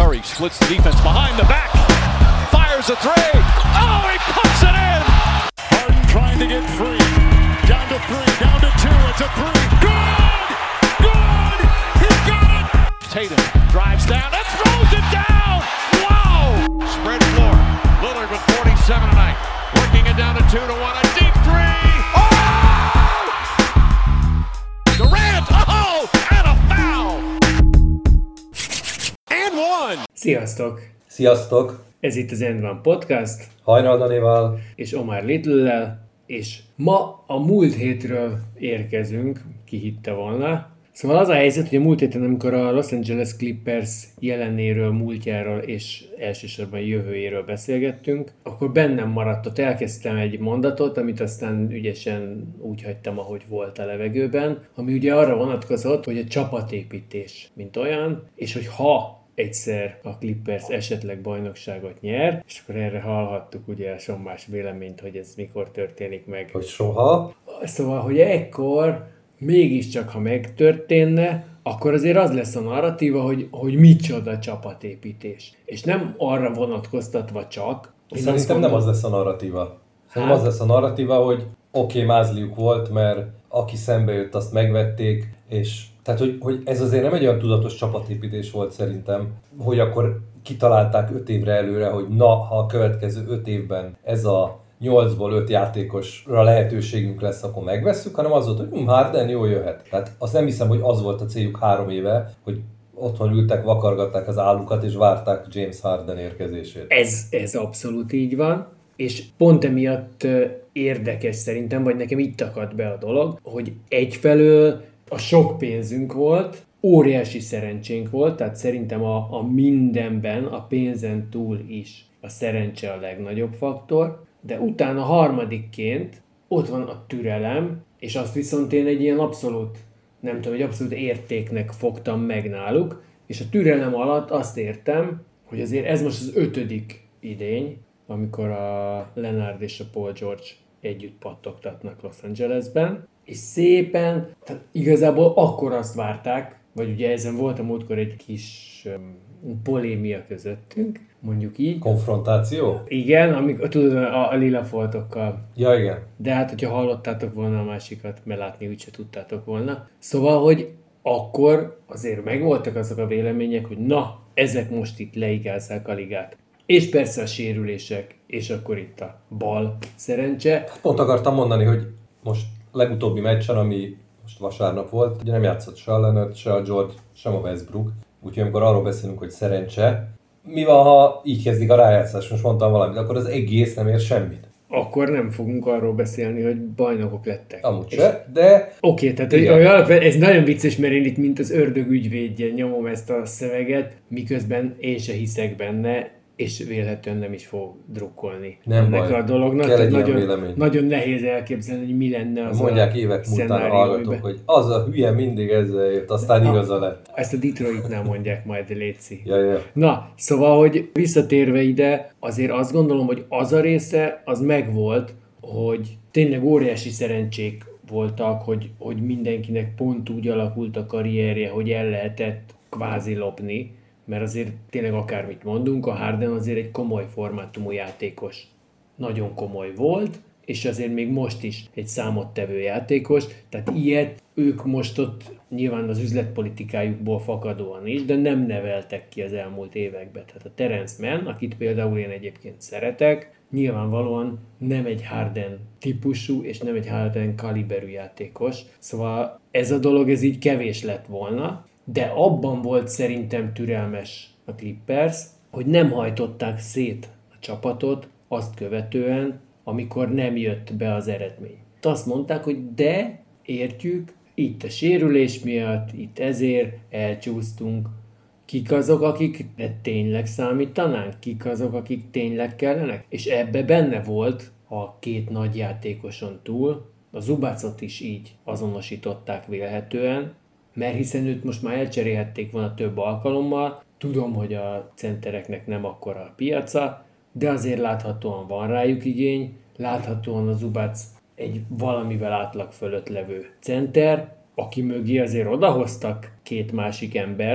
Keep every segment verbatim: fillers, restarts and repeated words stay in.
Murray splits the defense behind the back. Fires a three. Oh, he puts it in. Harden trying to get free. Down to three, down to two. It's a three. Good! Good! He got it! Tatum drives down and throws it down. Wow! Spread floor. Lillard with forty-seven tonight. Working it down to two to one. A deep three. Oh! Durant. Oh! And a foul. And one. Sziasztok! Sziasztok! Ez itt az End One Podcast, Hajnal Danival és Omar Little-lel, és ma a múlt hétről érkezünk, ki hitte volna. Szóval az a helyzet, hogy a múlt héten, amikor a Los Angeles Clippers jelenéről, múltjáról és elsősorban jövőjéről beszélgettünk, akkor bennem maradt, ott elkezdtem egy mondatot, amit aztán ügyesen úgy hagytam, ahogy volt a levegőben, ami ugye arra vonatkozott, hogy a csapatépítés mint olyan, és hogy ha egyszer a Clippers esetleg bajnokságot nyer, és akkor erre hallhattuk ugye a sommás véleményt, hogy ez mikor történik meg. hogy soha. Szóval, hogy ekkor mégiscsak, ha megtörténne, akkor azért az lesz a narratíva, hogy, hogy micsoda csapatépítés. És nem arra vonatkoztatva csak. Szerintem nem az lesz a narratíva. Szerintem hát... az lesz a narratíva, hogy oké, okay, mázliuk volt, mert aki szembe jött, azt megvették, és tehát, hogy, hogy ez azért nem egy olyan tudatos csapatépítés volt szerintem, hogy akkor kitalálták öt évre előre, hogy na, ha a következő öt évben ez a nyolcból öt játékosra lehetőségünk lesz, akkor megvesszük, hanem az volt, hogy hm, Harden jól jöhet. Tehát azt nem hiszem, hogy az volt a céljuk három éve, hogy otthon ültek, vakargatták az állukat, és várták James Harden érkezését. Ez, ez abszolút így van, és pont emiatt érdekes szerintem, vagy nekem itt akadt be a dolog, hogy egyfelől a sok pénzünk volt, óriási szerencsénk volt, tehát szerintem a, a mindenben, a pénzen túl is a szerencse a legnagyobb faktor, de utána harmadikként ott van a türelem, és azt viszont én egy ilyen abszolút, nem tudom, egy abszolút értéknek fogtam meg náluk, és a türelem alatt azt értem, hogy azért ez most az ötödik idény, amikor a Leonard és a Paul George együtt pattogtatnak Los Angelesben, és szépen, tehát igazából akkor azt várták, vagy ugye ezen volt a múltkor egy kis um, polémia közöttünk, mondjuk így. Konfrontáció? Igen, amikor, tudod, a, a lila foltokkal. Ja, igen. De hát, hogyha hallottátok volna a másikat, mert látni úgyse tudtátok volna. Szóval, hogy akkor azért megvoltak azok a vélemények, hogy na, ezek most itt leigázzák a ligát. És persze a sérülések, és akkor itt a bal szerencse. Pont akartam mondani, hogy most legutóbbi meccsen, ami most vasárnap volt, ugye nem játszott se a Leonard, se a George, sem a Westbrook. Úgyhogy amikor arról beszélünk, hogy szerencse, mi van, ha így kezdik a rájátszás, most mondtam valamit, akkor az egész nem ér semmit. Akkor nem fogunk arról beszélni, hogy bajnokok lettek. Amúgy se, de... Oké, okay, tehát ez nagyon vicces, mert én itt mint az ördög ügyvédje nyomom ezt a szöveget, miközben én se hiszek benne, és vélhetően nem is fog drukkolni nem ennek baj. a dolognak. Kell egy nagyon, vélemény. nagyon nehéz elképzelni, hogy mi lenne az. Mondják a évek múltán hallgatók, hogy az a hülye mindig ezzel jött, aztán na, igaza lett. Ezt a Detroitnál mondják majd, léci. Ja, ja. Na, szóval, hogy visszatérve ide, azért azt gondolom, hogy az a része, az megvolt, hogy tényleg óriási szerencsék voltak, hogy, hogy mindenkinek pont úgy alakult a karrierje, hogy el lehetett kvázi lopni, mert azért tényleg akármit mondunk, a Harden azért egy komoly formátumú játékos. Nagyon komoly volt, és azért még most is egy számottevő játékos, tehát ilyet ők most ott nyilván az üzletpolitikájukból fakadóan is, de nem neveltek ki az elmúlt években. Tehát a Terence Mann, akit például én egyébként szeretek, nyilvánvalóan nem egy Harden típusú, és nem egy Harden kaliberű játékos. Szóval ez a dolog, ez így kevés lett volna, de abban volt szerintem türelmes a Clippers, hogy nem hajtották szét a csapatot azt követően, amikor nem jött be az eredmény. Azt mondták, hogy de, értjük, itt a sérülés miatt, itt ezért elcsúsztunk. Kik azok, akik tényleg számítanánk? Kik azok, akik tényleg kellenek? És ebbe benne volt a két nagy játékoson túl, a Zubacot is így azonosították vélhetően, mert hiszen őt most már elcserélhették volna több alkalommal. Tudom, hogy a centereknek nem akkora a piaca, de azért láthatóan van rájuk igény, láthatóan a Zubac egy valamivel átlag fölött levő center, aki mögé azért odahoztak két másik embert,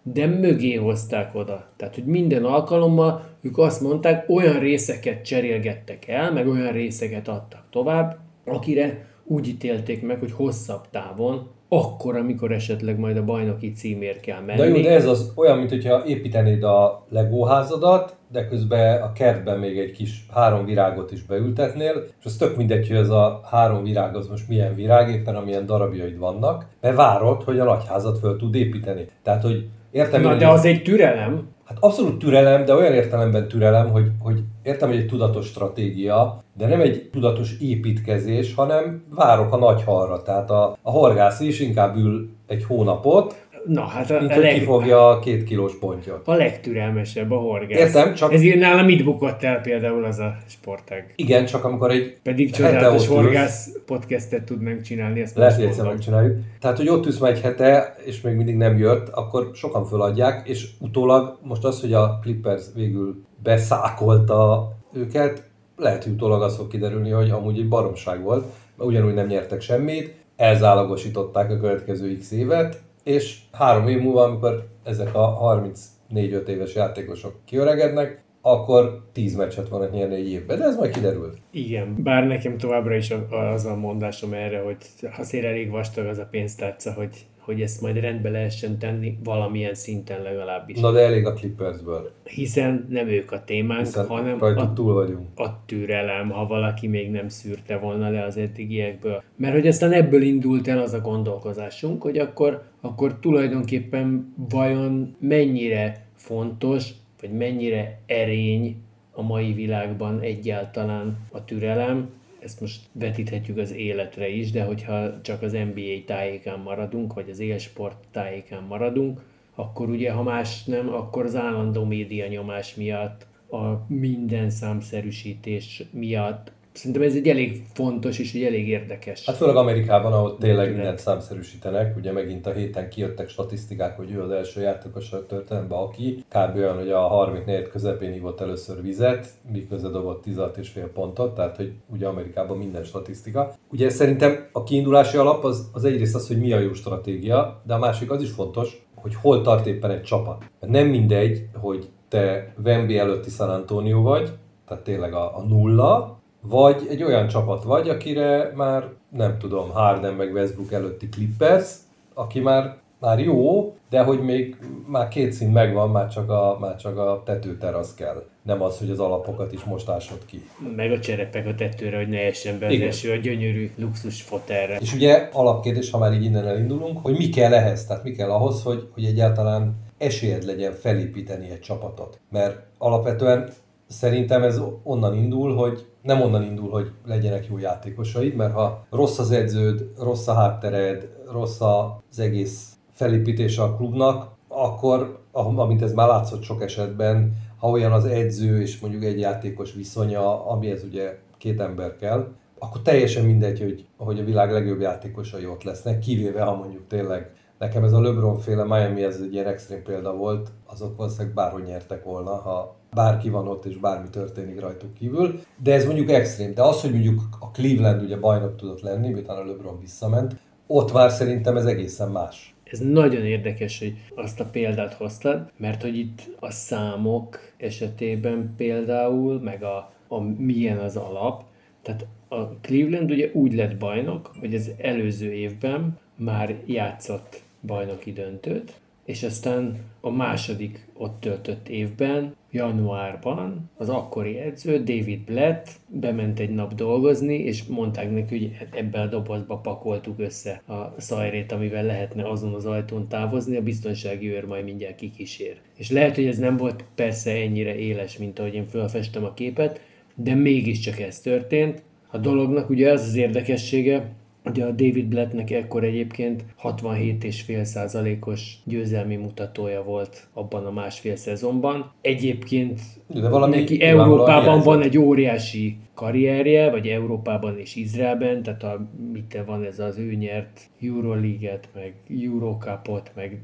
de mögé hozták oda. Tehát, hogy minden alkalommal ők azt mondták, olyan részeket cserélgettek el, meg olyan részeket adtak tovább, akire úgy ítélték meg, hogy hosszabb távon, akkor, amikor esetleg majd a bajnoki címért kell menni. De jó, de ez az olyan, mint hogyha építenéd a legóházadat, de közben a kertben még egy kis három virágot is beültetnél, és az tök mindegy, hogy ez a három virág az most milyen virág, éppen amilyen darabjaid vannak, mert várod, hogy a nagyházat föl tud építeni. Tehát, hogy értem... Na, én, de az egy türelem. Hát abszolút türelem, de olyan értelemben türelem, hogy, hogy értem, hogy egy tudatos stratégia, de nem egy tudatos építkezés, hanem várok a nagy halra. Tehát a, a horgász is inkább ül egy hónapot, Na, hát a, mint a hogy leg... kifogja a két kilós pontyot. A legtürelmesebb a horgász. Értem, csak... Ezért nálam mit bukott el például az a sportág? Igen, csak amikor egy Pedig csodálatos horgász podcastet tudnánk csinálni, ezt lehet, hogy egyszer megcsináljuk. Tehát, hogy ott ülsz már egy hete, és még mindig nem jött, akkor sokan föladják, és utólag most az, hogy a Clippers végül beszákolta őket, lehet, hogy utólag az fog kiderülni, hogy amúgy egy baromság volt, mert ugyanúgy nem nyertek semmit, elzálogosították a következő x évet, és három év múlva, amikor ezek a harmincnégy-öt éves játékosok kiöregednek, akkor tíz meccset van nyerni egy évben, de ez majd kiderül. Igen, bár nekem továbbra is az a mondásom erre, hogy azért elég vastag az a pénztárca, hogy, hogy ezt majd rendbe lehessen tenni valamilyen szinten legalábbis. Na de elég a Clippersből. Hiszen nem ők a témánk, Hiszen hanem rajtuk a, túl vagyunk. a türelem, ha valaki még nem szűrte volna le az eddigiekből. Mert hogy aztán ebből indult el az a gondolkozásunk, hogy akkor, akkor tulajdonképpen vajon mennyire fontos, vagy mennyire erény a mai világban egyáltalán a türelem. Ezt most vetíthetjük az életre is, de hogyha csak az en bé á tájékán maradunk, vagy az élsport tájékán maradunk, akkor ugye, ha más nem, akkor az állandó média nyomás miatt, a minden számszerűsítés miatt, szerintem ez egy elég fontos és egy elég érdekes. Hát főleg Amerikában, ahol tényleg mindent számszerűsítenek, ugye megint a héten kijöttek statisztikák, hogy ő az első játékos a történelemben, aki kb. Olyan, hogy a harmincnégy közepén ívott először vizet, miközben dobott tízat és fél pontot, tehát hogy ugye Amerikában minden statisztika. Ugye szerintem a kiindulási alap az, az egyrészt az, hogy mi a jó stratégia, de a másik az is fontos, hogy hol tart éppen egy csapat. Nem mindegy, hogy te Wemby előtti San Antonio vagy, tehát tényleg a, a nulla, vagy egy olyan csapat vagy, akire már nem tudom, Harden meg Westbrook előtti Clippers, aki már, már jó, de hogy még már két szint megvan, már csak a, már csak a tetőterasz kell. Nem az, hogy az alapokat is most ásod ki. Meg a cserepek a tetőre, hogy ne essen be az eső a gyönyörű luxus fotelre. És ugye alapkérdés, ha már így innen elindulunk, hogy mi kell ehhez, tehát mi kell ahhoz, hogy, hogy egyáltalán esélyed legyen felépíteni egy csapatot. Mert alapvetően szerintem ez onnan indul, hogy nem onnan indul, hogy legyenek jó játékosaid, mert ha rossz az edződ, rossz a háttered, rossz az egész felépítése a klubnak, akkor, amint ez már látszott sok esetben, ha olyan az edző és mondjuk egy játékos viszonya, amihez ugye két ember kell, akkor teljesen mindegy, hogy, hogy a világ legjobb játékosai ott lesznek, kivéve ha mondjuk tényleg nekem ez a LeBron-féle Miami, ez egy ilyen extrém példa volt, azok valószínűleg bárhogy nyertek volna, ha bárki van ott és bármi történik rajtuk kívül. De ez mondjuk extrém. De az, hogy mondjuk a Cleveland ugye bajnok tudott lenni, miután a LeBron visszament, ott már szerintem ez egészen más. Ez nagyon érdekes, hogy azt a példát hoztad, mert hogy itt a számok esetében például, meg a, a milyen az alap, tehát a Cleveland ugye úgy lett bajnok, hogy az előző évben már játszott bajnoki döntőt, és aztán a második ott töltött évben, januárban az akkori edző, David Blatt bement egy nap dolgozni, és mondták neki, hogy ebbe a dobozba pakoltuk össze a szajrét, amivel lehetne azon az ajtón távozni, a biztonsági őr majd mindjárt kikísér. És lehet, hogy ez nem volt persze ennyire éles, mint ahogy én felfestem a képet, de mégiscsak ez történt. A dolognak ugye az az érdekessége, ugye a David Blattnek ekkor egyébként hatvanhét egész öt százalékos győzelmi mutatója volt abban a másfél szezonban. Egyébként neki Európában van egy óriási karrierje, vagy Európában és Izraelben, tehát a, mit van ez az ő nyert Euroleague-et, meg Eurocupot, meg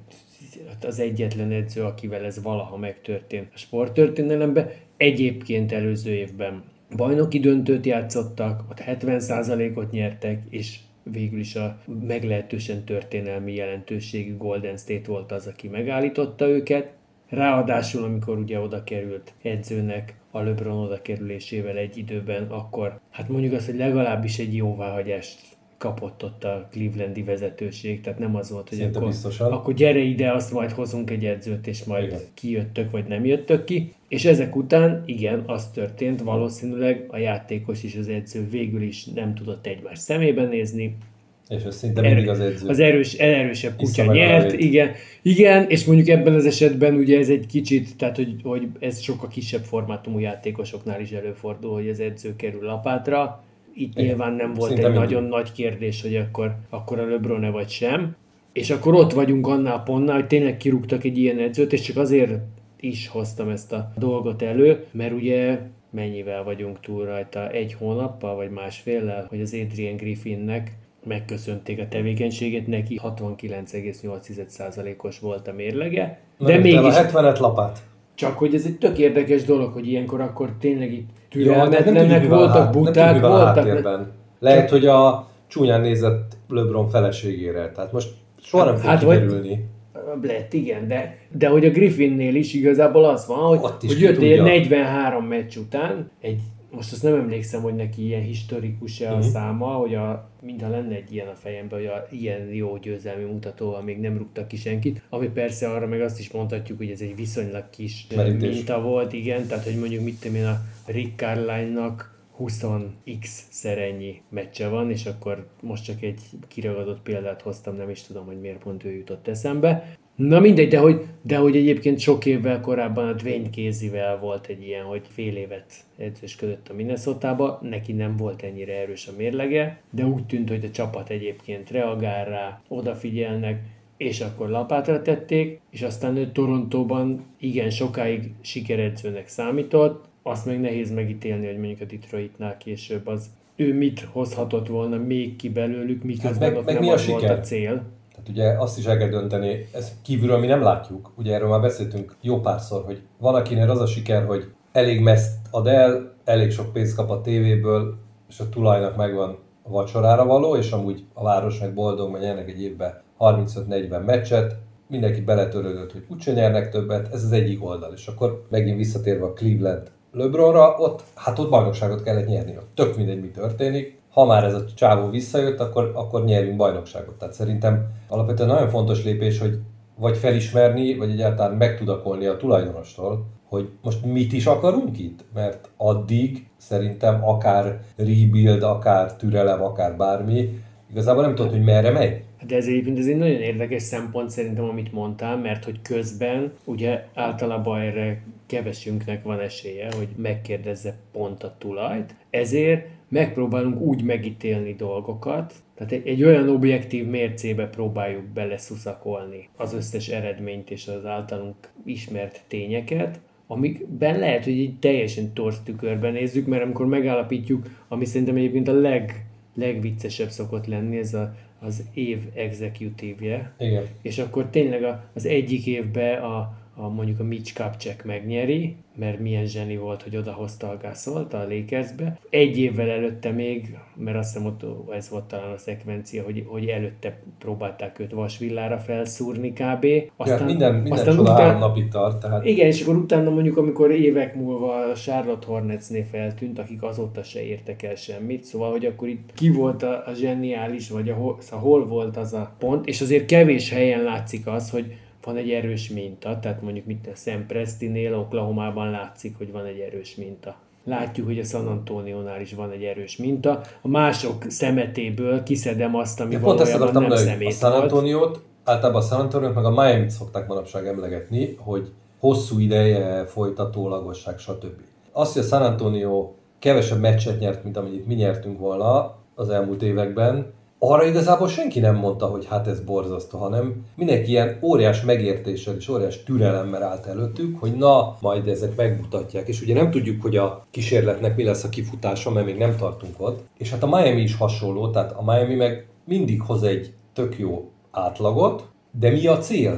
az egyetlen edző, akivel ez valaha megtörtént a sporttörténelemben. Egyébként előző évben bajnoki döntőt játszottak, ott hetven százalékot nyertek, és végül is a meglehetősen történelmi jelentőségű Golden State volt az, aki megállította őket. Ráadásul, amikor ugye oda került edzőnek a LeBron oda kerülésével egy időben, akkor hát mondjuk azt, hogy legalábbis egy jóváhagyást kapott ott a clevelandi vezetőség, tehát nem az volt, hogy akkor, akkor gyere ide, azt majd hozunk egy edzőt, és majd igen. kijöttök, vagy nem jöttök ki. És ezek után, igen, az történt, valószínűleg a játékos és az edző végül is nem tudott egymás szemébe nézni. És ez szinte mindig az edző. Az erős, erősebb kutya nyert, igen, igen, és mondjuk ebben az esetben ugye ez egy kicsit, tehát hogy, hogy ez sokkal kisebb formátumú játékosoknál is előfordul, hogy az edző kerül lapátra. Itt igen. nyilván nem volt szinte egy mindig. Nagyon nagy kérdés, hogy akkor, akkor a LeBron-e vagy sem. És akkor ott vagyunk annál a pontnál, hogy tényleg kirúgtak egy ilyen edzőt, és csak azért is hoztam ezt a dolgot elő, mert ugye mennyivel vagyunk túl rajta, egy hónappal vagy másféllel, hogy az Adrian Griffinnek megköszönték a tevékenységét, neki hatvankilenc egész nyolc százalékos volt a mérlege. De mégis... a hetvenet lapát. Csak hogy ez egy tök érdekes dolog, hogy ilyenkor akkor tényleg itt türelmetlenek voltak, buták voltak. Ne... Lehet, hogy a csúnyán nézett LeBron feleségére, tehát most soha nem fog hát kiderülni. Lett, igen, de, de hogy a Griffinnél is igazából az van, hogy, hogy jött egy negyvenhárom meccs után, egy, most azt nem emlékszem, hogy neki ilyen historikus-e a mm-hmm. száma, hogy a, mintha lenne egy ilyen a fejemben, hogy a, ilyen jó győzelmi mutatóval még nem rúgtak ki senkit, ami persze arra meg azt is mondhatjuk, hogy ez egy viszonylag kis Merítés. minta volt, igen, tehát hogy mondjuk mit tudom én, a Rick Carlisle-nak húsz x szerennyi meccse van, és akkor most csak egy kiragadott példát hoztam, nem is tudom, hogy miért pont ő jutott eszembe. Na mindegy, de hogy, de hogy egyébként sok évvel korábban a Dwayne Casey-vel volt egy ilyen, hogy fél évet edzősködött a Minnesotába, neki nem volt ennyire erős a mérlege, de úgy tűnt, hogy a csapat egyébként reagál rá, odafigyelnek, és akkor lapátra tették, és aztán ő Torontóban igen sokáig sikeredzőnek számított, azt meg nehéz megítélni, hogy mondjuk a Detroitnál később az ő mit hozhatott volna még ki belőlük, miközben hát meg, ott meg nem az volt a cél. Tehát ugye azt is el kell dönteni, ezt kívülről mi nem látjuk, ugye erről már beszéltünk jó párszor, hogy van akinél az a siker, hogy elég meszt ad el, elég sok pénzt kap a tévéből, és a tulajnak megvan a vacsorára való, és amúgy a város meg boldog, mert nyernek egy évben harmincöt-negyven meccset, mindenki beletörődött, hogy úgyse nyernek többet, ez az egyik oldal, és akkor megint visszatérve a Cleveland LeBronra, ott, hát ott bajnokságot kellett nyerni, ott tök mindegy, mi történik. Ha már ez a csávó visszajött, akkor, akkor nyerjünk bajnokságot. Tehát szerintem alapvetően nagyon fontos lépés, hogy vagy felismerni, vagy egyáltalán megtudakolni a tulajdonostól, hogy most mit is akarunk itt, mert addig szerintem akár rebuild, akár türelem, akár bármi, igazából nem tudod, hogy merre megy. De ez egyébként ez egy nagyon érdekes szempont szerintem, amit mondtál, mert hogy közben ugye általában erre kevesünknek van esélye, hogy megkérdezze pont a tulajt, ezért megpróbálunk úgy megítélni dolgokat, tehát egy, egy olyan objektív mércébe próbáljuk beleszuszakolni az összes eredményt és az általunk ismert tényeket, amikben lehet, hogy egy teljesen torz tükörben nézzük, mert amikor megállapítjuk, ami szerintem egyébként a leg, legviccesebb szokott lenni, ez a, az év executívje, igen. És akkor tényleg a, az egyik évben a A, mondjuk a Mitch Kupchak megnyeri, mert milyen zseni volt, hogy odahozta a Gasolt a Lakersbe. Egy évvel előtte még, mert azt hiszem, ott ez volt talán a szekvencia, hogy, hogy előtte próbálták őt vasvillára felszúrni kb. Aztán, ja, minden minden aztán csoda három napig tart. Tehát... Igen, és akkor utána mondjuk, amikor évek múlva a Charlotte Hornetsnél feltűnt, akik azóta se értek el semmit, szóval, hogy akkor itt ki volt a, a zseniális, vagy a, szóval hol volt az a pont, és azért kevés helyen látszik az, hogy van egy erős minta, tehát mondjuk mit a Sam Prestinél, Oklahomában látszik, hogy van egy erős minta. Látjuk, hogy a San Antonionál is van egy erős minta. A mások szemetéből kiszedem azt, ami ja, valójában nem szemét a San Antoniót, általában a San Antoniót meg a Miami-t szokták manapság emlegetni, hogy hosszú ideje, folytatólagosság, stb. Azt, hogy a San Antonio kevesebb meccset nyert, mint amennyit mi nyertünk volna az elmúlt években, arra igazából senki nem mondta, hogy hát ez borzasztó, hanem mindenki ilyen óriás megértéssel és óriás türelemmel állt előttük, hogy na, majd ezek megmutatják. És ugye nem tudjuk, hogy a kísérletnek mi lesz a kifutása, mert még nem tartunk ott. És hát a Miami is hasonló, tehát a Miami meg mindig hoz egy tök jó átlagot, de mi a cél?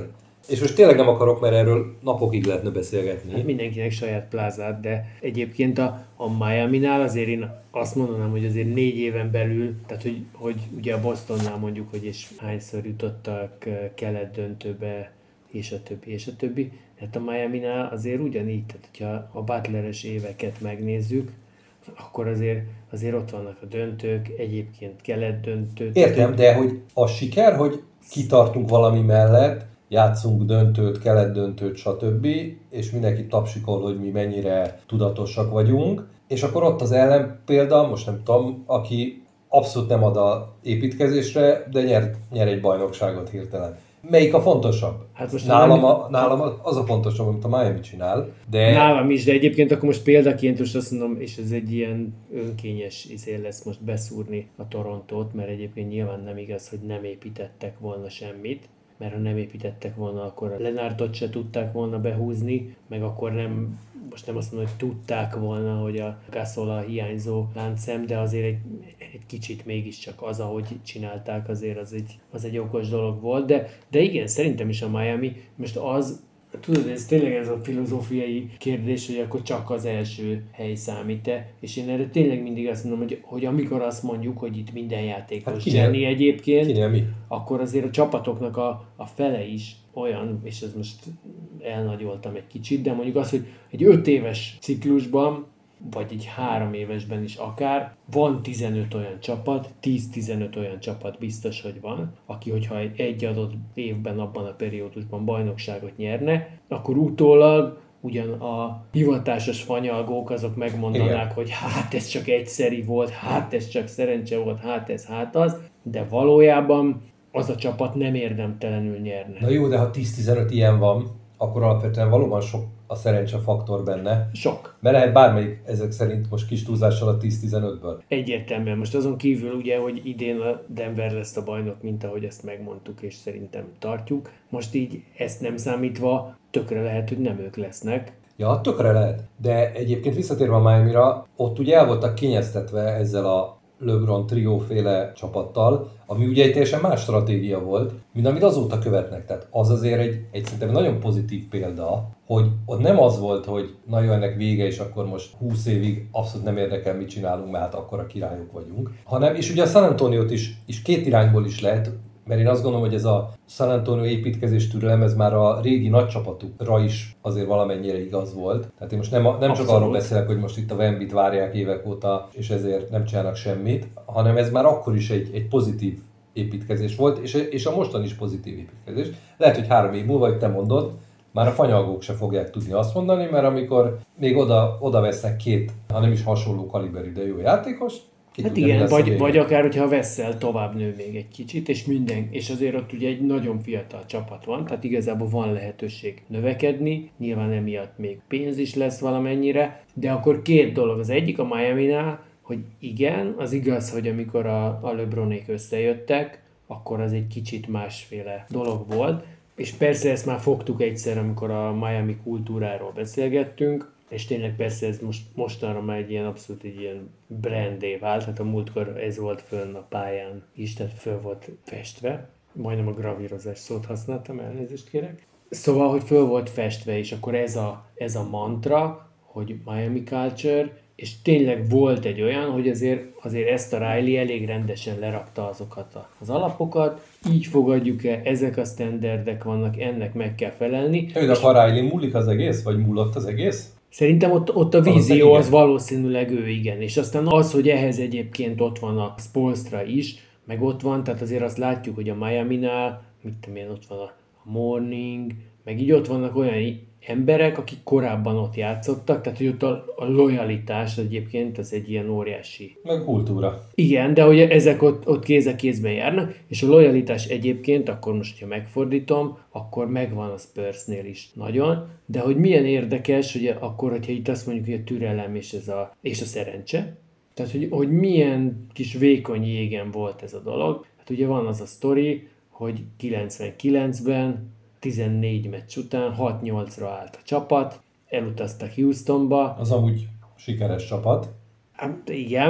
És most tényleg nem akarok, mert erről napokig lehetne beszélgetni. Hát mindenkinek saját plázát, de egyébként a, a Miami-nál azért én azt mondanám, hogy azért négy éven belül, tehát hogy, hogy ugye a Bostonnál mondjuk, hogy és hányszor jutottak kelet döntőbe, és a többi, és a többi. Hát a Miami-nál azért ugyanígy, tehát hogyha a Butleres éveket megnézzük, akkor azért, azért ott vannak a döntők, egyébként kelet döntő. Értem, de hogy a siker, hogy kitartunk valami mellett, játszunk döntőt, kelet döntőt, stb. És mindenki tapsikol, hogy mi mennyire tudatosak vagyunk. És akkor ott az ellenpélda, most nem tudom, aki abszolút nem ad a építkezésre, de nyer, nyer egy bajnokságot hirtelen. Melyik a fontosabb? Hát most nálam, nem... a, nálam az a fontosabb, amit a Miami csinál. De... Nálam is, de egyébként akkor most példaként most azt mondom, és ez egy ilyen önkényes izé lesz most beszúrni a Torontót, mert egyébként nyilván nem igaz, hogy nem építettek volna semmit, mert ha nem építettek volna, akkor a Leonardot se tudták volna behúzni, meg akkor nem, most nem azt mondom, hogy tudták volna, hogy a Gasol a hiányzó láncszem, de azért egy, egy kicsit mégiscsak az, ahogy csinálták, azért az egy, az egy okos dolog volt, de, de igen, szerintem is a Miami, most az, tudod, ez tényleg ez a filozófiai kérdés, hogy akkor csak az első hely számít-e, és én erre tényleg mindig azt mondom, hogy, hogy amikor azt mondjuk, hogy itt minden játékos hát zseni egyébként, mi? akkor azért a csapatoknak a, a fele is olyan, és ez most elnagyoltam egy kicsit, de mondjuk az, hogy egy öt éves ciklusban, vagy egy három évesben is akár, van tizenöt olyan csapat, tíz-tizenöt olyan csapat biztos, hogy van, aki, hogyha egy adott évben, abban a periódusban bajnokságot nyerne, akkor utólag ugyan a hivatásos fanyalgók azok megmondanák, igen, hogy hát ez csak egyszeri volt, hát ez csak szerencse volt, hát ez, hát az, de valójában az a csapat nem érdemtelenül nyerne. Na jó, de ha tíz-tizenöt ilyen van, akkor alapvetően valóban sok a szerencse faktor benne. Sok. Mert lehet bármelyik ezek szerint most kis túlzással a tíz-tizenötből. Egyértelműen. Most azon kívül ugye, hogy idén a Denver lesz a bajnok, mint ahogy ezt megmondtuk, és szerintem tartjuk. Most így ezt nem számítva, tökre lehet, hogy nem ők lesznek. Ja, tökre lehet. De egyébként visszatérve a Miami-ra, ott ugye el voltak kényeztetve ezzel a LeBron trióféle csapattal, ami ugye egy teljesen más stratégia volt, mint amit azóta követnek. Tehát az azért egy, egy szerintem nagyon pozitív példa, hogy ott nem az volt, hogy na jó, ennek vége, és akkor most húsz évig abszolút nem érdekel, mit csinálunk, mert hát akkor a királyok vagyunk. Hanem, és ugye a San Antoniót is, is két irányból is lehet, mert én azt gondolom, hogy ez a San Antonio építkezés türelem, ez már a régi nagy csapatukra is azért valamennyire igaz volt. Tehát én most nem, nem csak arról beszélek, hogy most itt a Wembit várják évek óta, és ezért nem csinálnak semmit, hanem ez már akkor is egy, egy pozitív építkezés volt, és, és a mostan is pozitív építkezés. Lehet, hogy három év múlva, hogy te mondod, már a fanyalgók se fogják tudni azt mondani, mert amikor még oda, oda vesznek két, ha nem is hasonló kaliberű, de jó játékos, Ki hát igen, vagy, vagy akár, hogyha Vessel tovább nő még egy kicsit, és minden, és azért ott ugye egy nagyon fiatal csapat van, tehát igazából van lehetőség növekedni, nyilván emiatt még pénz is lesz valamennyire, de akkor két dolog. Az egyik a Miami-nál, hogy igen, az igaz, hogy amikor a, a LeBronék összejöttek, akkor az egy kicsit másféle dolog volt, és persze ezt már fogtuk egyszer, amikor a Miami kultúráról beszélgettünk, és tényleg persze ez most, mostanra már egy ilyen abszolút egy ilyen brandé vált, hát a múltkor ez volt fönn a pályán is, tehát föl volt festve, majdnem a gravírozás szót használtam, elnézést kérek. Szóval, hogy föl volt festve, és akkor ez a, ez a mantra, hogy Miami Culture, és tényleg volt egy olyan, hogy azért, azért ezt a Riley elég rendesen lerakta azokat az alapokat, így fogadjuk el, ezek a standardek vannak, ennek meg kell felelni. Ő, de a Riley múlik az egész, vagy múlott az egész? Szerintem ott, ott a vízió az valószínűleg ő, igen. És aztán az, hogy ehhez egyébként ott van a Spoelstra is, meg ott van, tehát azért azt látjuk, hogy a Miami-nál, mit tudom én, ott van a Morning, meg így ott vannak olyan emberek, akik korábban ott játszottak, tehát hogy ott a, a lojalitás egyébként az egy ilyen óriási. Meg kultúra. Igen, de hogy ezek ott, ott kéz a kézben járnak, és a lojalitás egyébként, akkor most, ha megfordítom, akkor megvan a Spursnél is nagyon, de hogy milyen érdekes, hogy akkor, hogyha itt azt mondjuk, hogy a türelem és, ez a, és a szerencse, tehát hogy, hogy milyen kis vékony jégen volt ez a dolog. Hát ugye van az a sztori, hogy kilencvenkilencben tizennégy meccs után hat nyolcra állt a csapat, elutaztak Houstonba. Az amúgy sikeres csapat. Hát igen.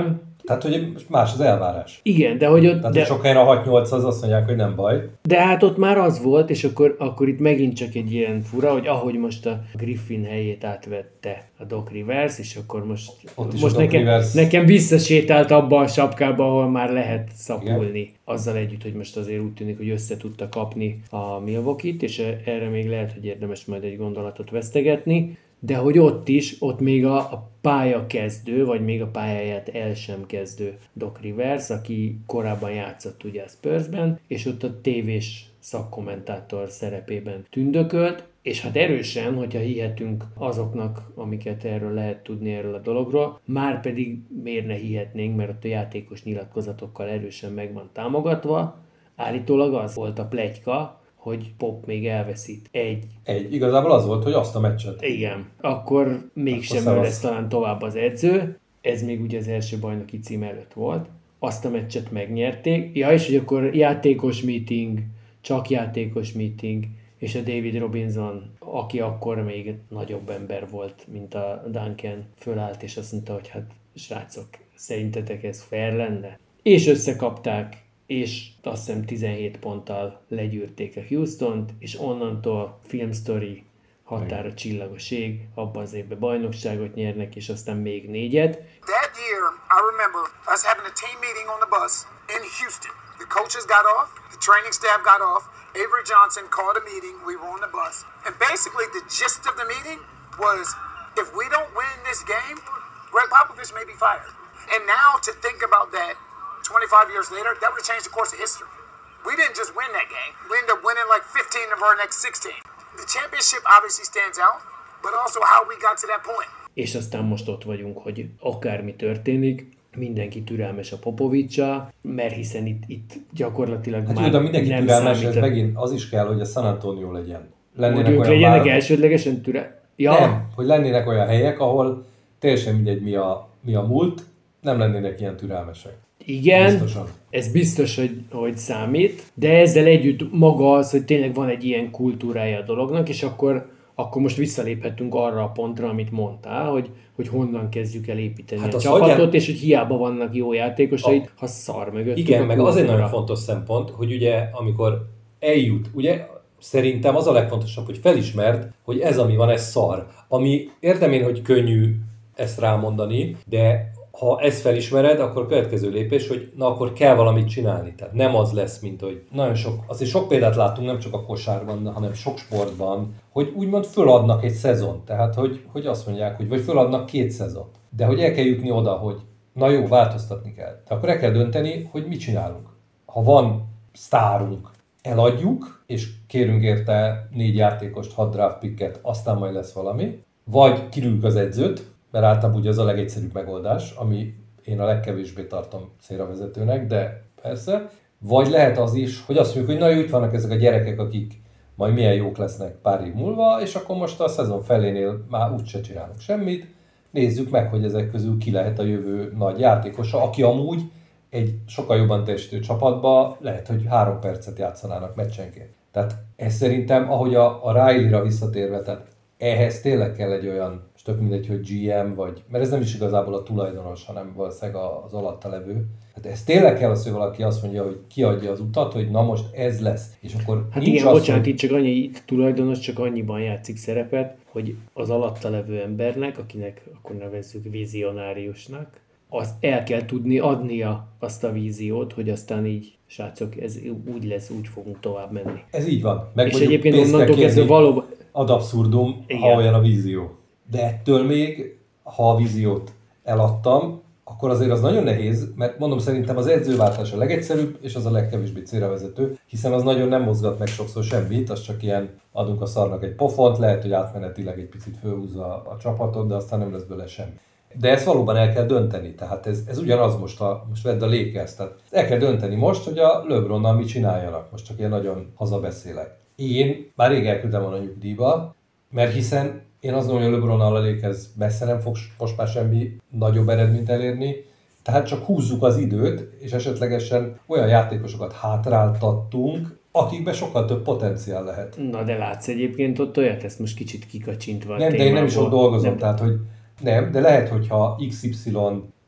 Tehát, hogy más az elvárás. Igen, de hogy ott... Tehát, de... hogy sok helyen a hat nyolc az azt mondják, hogy nem baj. De hát ott már az volt, és akkor, akkor itt megint csak egy ilyen fura, hogy ahogy most a Griffin helyét átvette a Doc Rivers, és akkor most, most nekem, Rivers... nekem visszasétált abba a sapkába, ahol már lehet szapulni. Igen. Azzal együtt, hogy most azért úgy tűnik, hogy össze tudta kapni a Milwaukee-t, és erre még lehet, hogy érdemes majd egy gondolatot vesztegetni. De hogy ott is, ott még a, a pályakezdő, vagy még a pályáját el sem kezdő Doc Rivers, aki korábban játszott ugye a Spursben, és ott a tévés szakkommentátor szerepében tündökölt, és hát erősen, hogyha hihetünk azoknak, amiket erről lehet tudni erről a dologról, már pedig miért ne hihetnénk, mert ott a játékos nyilatkozatokkal erősen meg van támogatva. Állítólag az volt a pletyka, hogy Pop még elveszít egy. Egy. Igazából az volt, hogy azt a meccset. Igen. Akkor mégsem ő lesz talán tovább az edző. Ez még ugye az első bajnoki cím előtt volt. Azt a meccset megnyerték. Ja, és hogy akkor játékos meeting, csak játékos meeting, és a David Robinson, aki akkor még nagyobb ember volt, mint a Duncan, fölállt, és azt mondta, hogy hát srácok, szerintetek ez fair lenne? És összekapták, és azt hiszem tizenhét ponttal legyűrték a Houstont, és onnantól Filmstory határa csillagos ég, abban az évben bajnokságot nyernek, és aztán még négyet. That year, I remember us having a team meeting on the bus in Houston. The coaches got off, the training staff got off, Avery Johnson called a meeting, we were on the bus. And basically the gist of the meeting was, if we don't win this game, Greg Popovich may be fired. And now to think about that, twenty-five years later, that would have changed the course of history. We didn't just win that game. We ended up winning like fifteen of our next sixteen. The championship obviously stands out, but also how we got to that point. És aztán most ott vagyunk, hogy akármi történik, mindenki türelmes a Popovics-sal, mert hiszen itt, itt gyakorlatilag hát már jó, de mindenki nem türelmes, számít. ez megint az is kell, hogy a San Antonio legyen. Lennének hogy ők legyenek vár... elsődlegesen türelmes? Ja. Nem, hogy lennének olyan helyek, ahol teljesen mindegy mi a, mi a múlt, nem lennének ilyen türelmesek. Igen, biztosan. Ez biztos, hogy, hogy számít, de ezzel együtt maga az, hogy tényleg van egy ilyen kultúrája a dolognak, és akkor, akkor most visszaléphetünk arra a pontra, amit mondtál, hogy, hogy honnan kezdjük el építeni hát a csapatot, hagyján... és hogy hiába vannak jó játékosaid, a... ha szar mögött. Igen, meg az egy nagyon fontos szempont, hogy ugye amikor eljut, ugye szerintem az a legfontosabb, hogy felismerd, hogy ez, ami van, ez szar. Ami értem én, hogy könnyű ezt rámondani, de ha ezt felismered, akkor a következő lépés, hogy na akkor kell valamit csinálni. Tehát nem az lesz, mint hogy nagyon sok, azért sok példát látunk, nem csak a kosárban, hanem sok sportban, hogy úgymond föladnak egy szezon. Tehát, hogy, hogy azt mondják, hogy vagy föladnak két szezont. De hogy el kell jutni oda, hogy na jó, változtatni kell. De akkor el kell dönteni, hogy mit csinálunk. Ha van sztárunk, eladjuk, és kérünk érte négy játékost, hat draft picket, aztán majd lesz valami. Vagy kirúgjuk az edzőt, mert általában ugye az a legegyszerűbb megoldás, ami én a legkevésbé tartom célra vezetőnek, de persze. Vagy lehet az is, hogy azt mondjuk, hogy na jó, itt vannak ezek a gyerekek, akik majd milyen jók lesznek pár év múlva, és akkor most a szezon felénél már úgyse csinálunk semmit. Nézzük meg, hogy ezek közül ki lehet a jövő nagy játékosa, aki amúgy egy sokkal jobban teljesítő csapatba lehet, hogy három percet játszanának meccsenként. Tehát ez szerintem, ahogy a, a Riley-ra visszatérve, tehát ehhez tényleg kell egy olyan, és tök mindegy, hogy gé em, vagy, mert ez nem is igazából a tulajdonos, hanem valószínűleg az alatta levő. Hát ez tényleg kell az, hogy valaki azt mondja, hogy kiadja az utat, hogy na most ez lesz. És akkor hát nincs igen, az, bocsánat, hogy... itt csak annyi, itt tulajdonos csak annyiban játszik szerepet, hogy az alatta levő embernek, akinek akkor nevezzük vizionáriusnak, azt el kell tudni adnia azt a víziót, hogy aztán így, srácok, ez úgy lesz, úgy fogunk tovább menni. Ez így van. Meg és egyébként onnantól kezdve valóban... Ad abszurdum, ha olyan a vízió. De ettől még, ha a víziót eladtam, akkor azért az nagyon nehéz, mert mondom, szerintem az edzőváltás a legegyszerűbb, és az a legkevésbé célra vezető, hiszen az nagyon nem mozgat meg sokszor semmit, az csak ilyen adunk a szarnak egy pofont, lehet, hogy átmenetileg egy picit fölhúzza a, a csapatot, de aztán nem lesz belőle semmi. De ezt valóban el kell dönteni, tehát ez, ez ugyanaz most, a, most vedd a Lakers, tehát el kell dönteni most, hogy a LeBronnal mit csináljanak, most csak ilyen nagyon hazabeszélek. Én már rég elküldtem volna a nyugdíjba, mert hiszen én azt gondolom, hogy a LeBronnal a Lakers messze nem fog most már semmi nagyobb eredményt elérni, tehát csak húzzuk az időt, és esetlegesen olyan játékosokat hátráltattunk, akikben sokkal több potenciál lehet. Na de látsz egyébként ott olyat, ezt most kicsit kikacsintva. Nem, de én nem is ott dolgozom, nem. Tehát hogy nem, de lehet, hogyha iksz ipszilon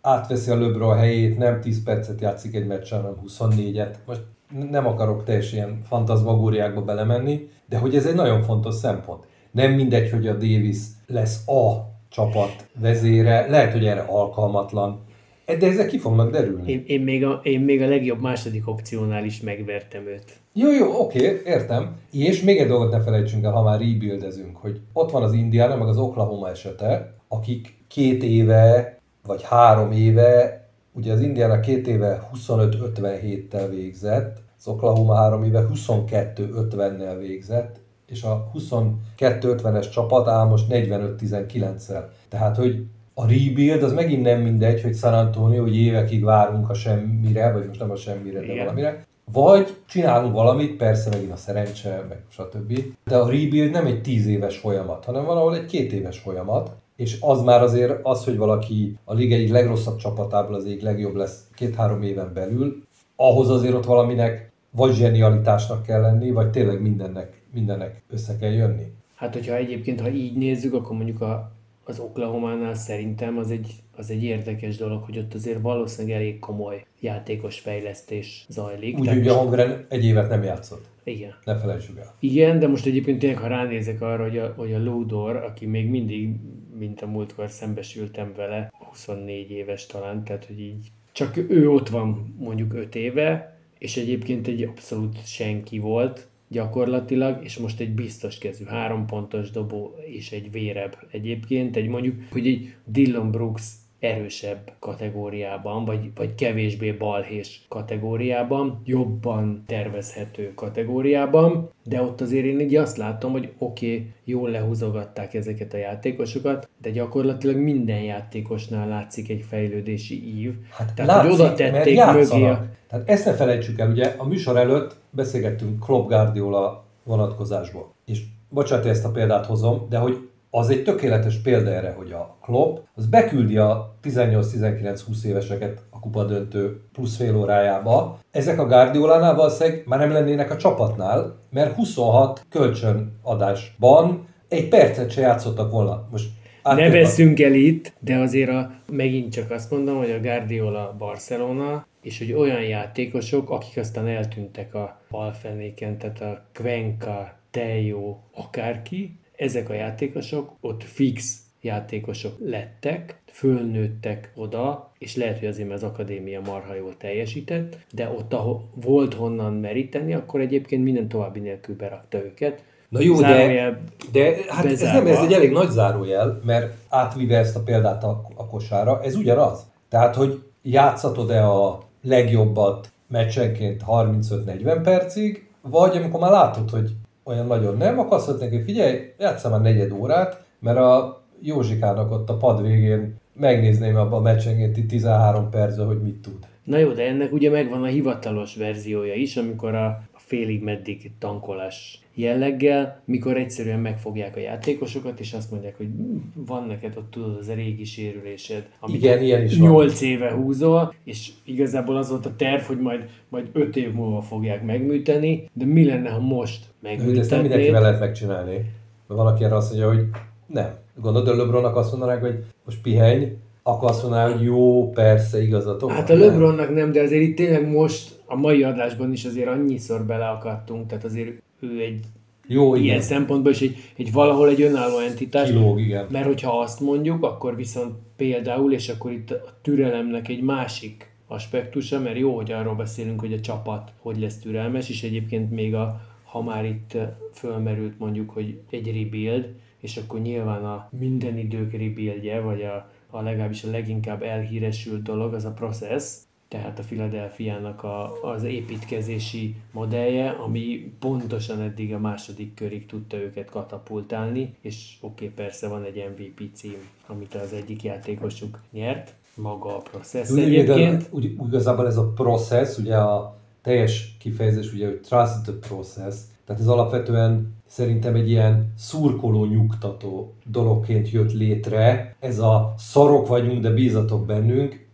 átveszi a LeBron helyét, nem tíz percet játszik egy meccsen, hanem huszonnégyet. Most nem akarok teljesen ilyen fantazmagóriákba belemenni, de hogy ez egy nagyon fontos szempont. Nem mindegy, hogy a Davis lesz a csapat vezére, lehet, hogy erre alkalmatlan, de ezek ki fognak derülni. Én, én, még a, én még a legjobb második opciónál is megvertem őt. Jó, jó, oké, értem. És még egy dolgot ne felejtsünk el, ha már rebuildezünk, hogy ott van az Indiana, meg az Oklahoma esete, akik két éve, vagy három éve, ugye az Indiana két éve huszonöt ötvenhéttel végzett, az Oklahoma három éve huszonkettő ötvennel végzett, és a huszonkettő ötvenes csapat áll most negyvenöt tizenkilenccel. Tehát, hogy a rebuild az megint nem mindegy, hogy San Antonio, hogy évekig várunk a semmire, vagy most nem a semmire, de igen, valamire. Vagy csinálunk valamit, persze megint a szerencse, meg stb. De a rebuild nem egy tíz éves folyamat, hanem valahol egy két éves folyamat. És az már azért az, hogy valaki a liga egyik legrosszabb csapatából az egyik legjobb lesz két-három éven belül, ahhoz azért ott valaminek vagy zsenialitásnak kell lenni, vagy tényleg mindennek, mindennek össze kell jönni. Hát, hogyha egyébként, ha így nézzük, akkor mondjuk a, az Oklahománál szerintem az egy, az egy érdekes dolog, hogy ott azért valószínűleg elég komoly játékos fejlesztés zajlik. Úgy, hogy a Holmgren egy évet nem játszott. Igen. Ne felejtsük el. Igen, de most egyébként tényleg, ha ránézek arra, hogy a, hogy a Lodor, aki még mindig, mint a múltkor szembesültem vele, huszonnégy éves talán, tehát hogy így csak ő ott van mondjuk öt éve, és egyébként egy abszolút senki volt gyakorlatilag, és most egy biztos kezű, három pontos dobó és egy vérebb egyébként, egy mondjuk, hogy egy Dillon Brooks erősebb kategóriában, vagy, vagy kevésbé balhés kategóriában, jobban tervezhető kategóriában, de ott azért én így azt látom, hogy oké, okay, jól lehúzogatták ezeket a játékosokat, de gyakorlatilag minden játékosnál látszik egy fejlődési ív. Hát tehát, látszik, hogy oda tették mögé a... Tehát ezt ne felejtsük el, ugye a műsor előtt beszélgettünk Klopp Guardiola vonatkozásból. És bocsánat, ezt a példát hozom, de hogy az egy tökéletes példa erre, hogy a Klopp az beküldi a tizennyolc tizenkilenc húsz éveseket a kupadöntő plusz fél órájába. Ezek a Guardiolánál valószínűleg már nem lennének a csapatnál, mert huszonhat kölcsönadásban egy percet se játszottak volna. Most ne veszünk el itt, de azért a, megint csak azt mondom, hogy a Guardiola Barcelona, és hogy olyan játékosok, akik aztán eltűntek a balfenéken, tehát a Cuenca, Tello, akárki, ezek a játékosok ott fix játékosok lettek, fölnőttek oda, és lehet, hogy azért, mert az akadémia marha jól teljesített, de ott, ahol volt honnan meríteni, akkor egyébként minden további nélkül berakta őket. Na jó, de, de hát ez, nem, ez egy elég nagy zárójel, mert átvive ezt a példát a, a kosára, ez ugyanaz. Tehát, hogy játszatod-e a legjobbat meccsenként harmincöt-negyven percig, vagy amikor már látod, hogy olyan nagyon nem, akkor azt mondták, hogy figyelj, játsszál már negyed órát, mert a Józsikának ott a pad végén megnézném abban a meccsenkénti tizenhárom percben, hogy mit tud. Na jó, de ennek ugye megvan a hivatalos verziója is, amikor a félig meddig tankolás jelleggel, mikor egyszerűen megfogják a játékosokat, és azt mondják, hogy van neked ott tudod az a régi sérülésed, amit igen, ilyen is nyolc éve húzol, és igazából az volt a terv, hogy majd, majd öt év múlva fogják megműteni, de mi lenne, ha most megműtetnék? De ezt nem mindenkivel lehet megcsinálni. Mert valaki erre azt mondja, hogy nem. Gondolod, a LeBronnak azt mondanák, hogy most pihenj, akkor azt mondaná, hogy jó, persze, igazatok. Hát a LeBronnak nem, de azért itt tényleg most a mai adásban is azért annyiszor beleakadtunk, tehát azért ő egy jó, ilyen igen. szempontból is egy, egy valahol egy önálló entitás. Kilóg, igen. Mert hogyha azt mondjuk, akkor viszont például, és akkor itt a türelemnek egy másik aspektusa, mert jó, hogy arról beszélünk, hogy a csapat hogy lesz türelmes, és egyébként még a, ha már itt fölmerült mondjuk, hogy egy rebuild, és akkor nyilván a minden idők rebuildje, vagy a, a legalábbis a leginkább elhíresült dolog, az a process, tehát a Philadelphiának a, az építkezési modellje, ami pontosan eddig a második körig tudta őket katapultálni, és oké, okay, persze van egy em vé pé cím, amit az egyik játékosuk nyert, maga a process úgy, egyébként. Úgy, úgy, igazából ez a process, ugye a teljes kifejezés, ugye, hogy trust the process, tehát ez alapvetően szerintem egy ilyen szurkoló, nyugtató dologként jött létre. Ez a szarok vagyunk, de bízatok bennünk.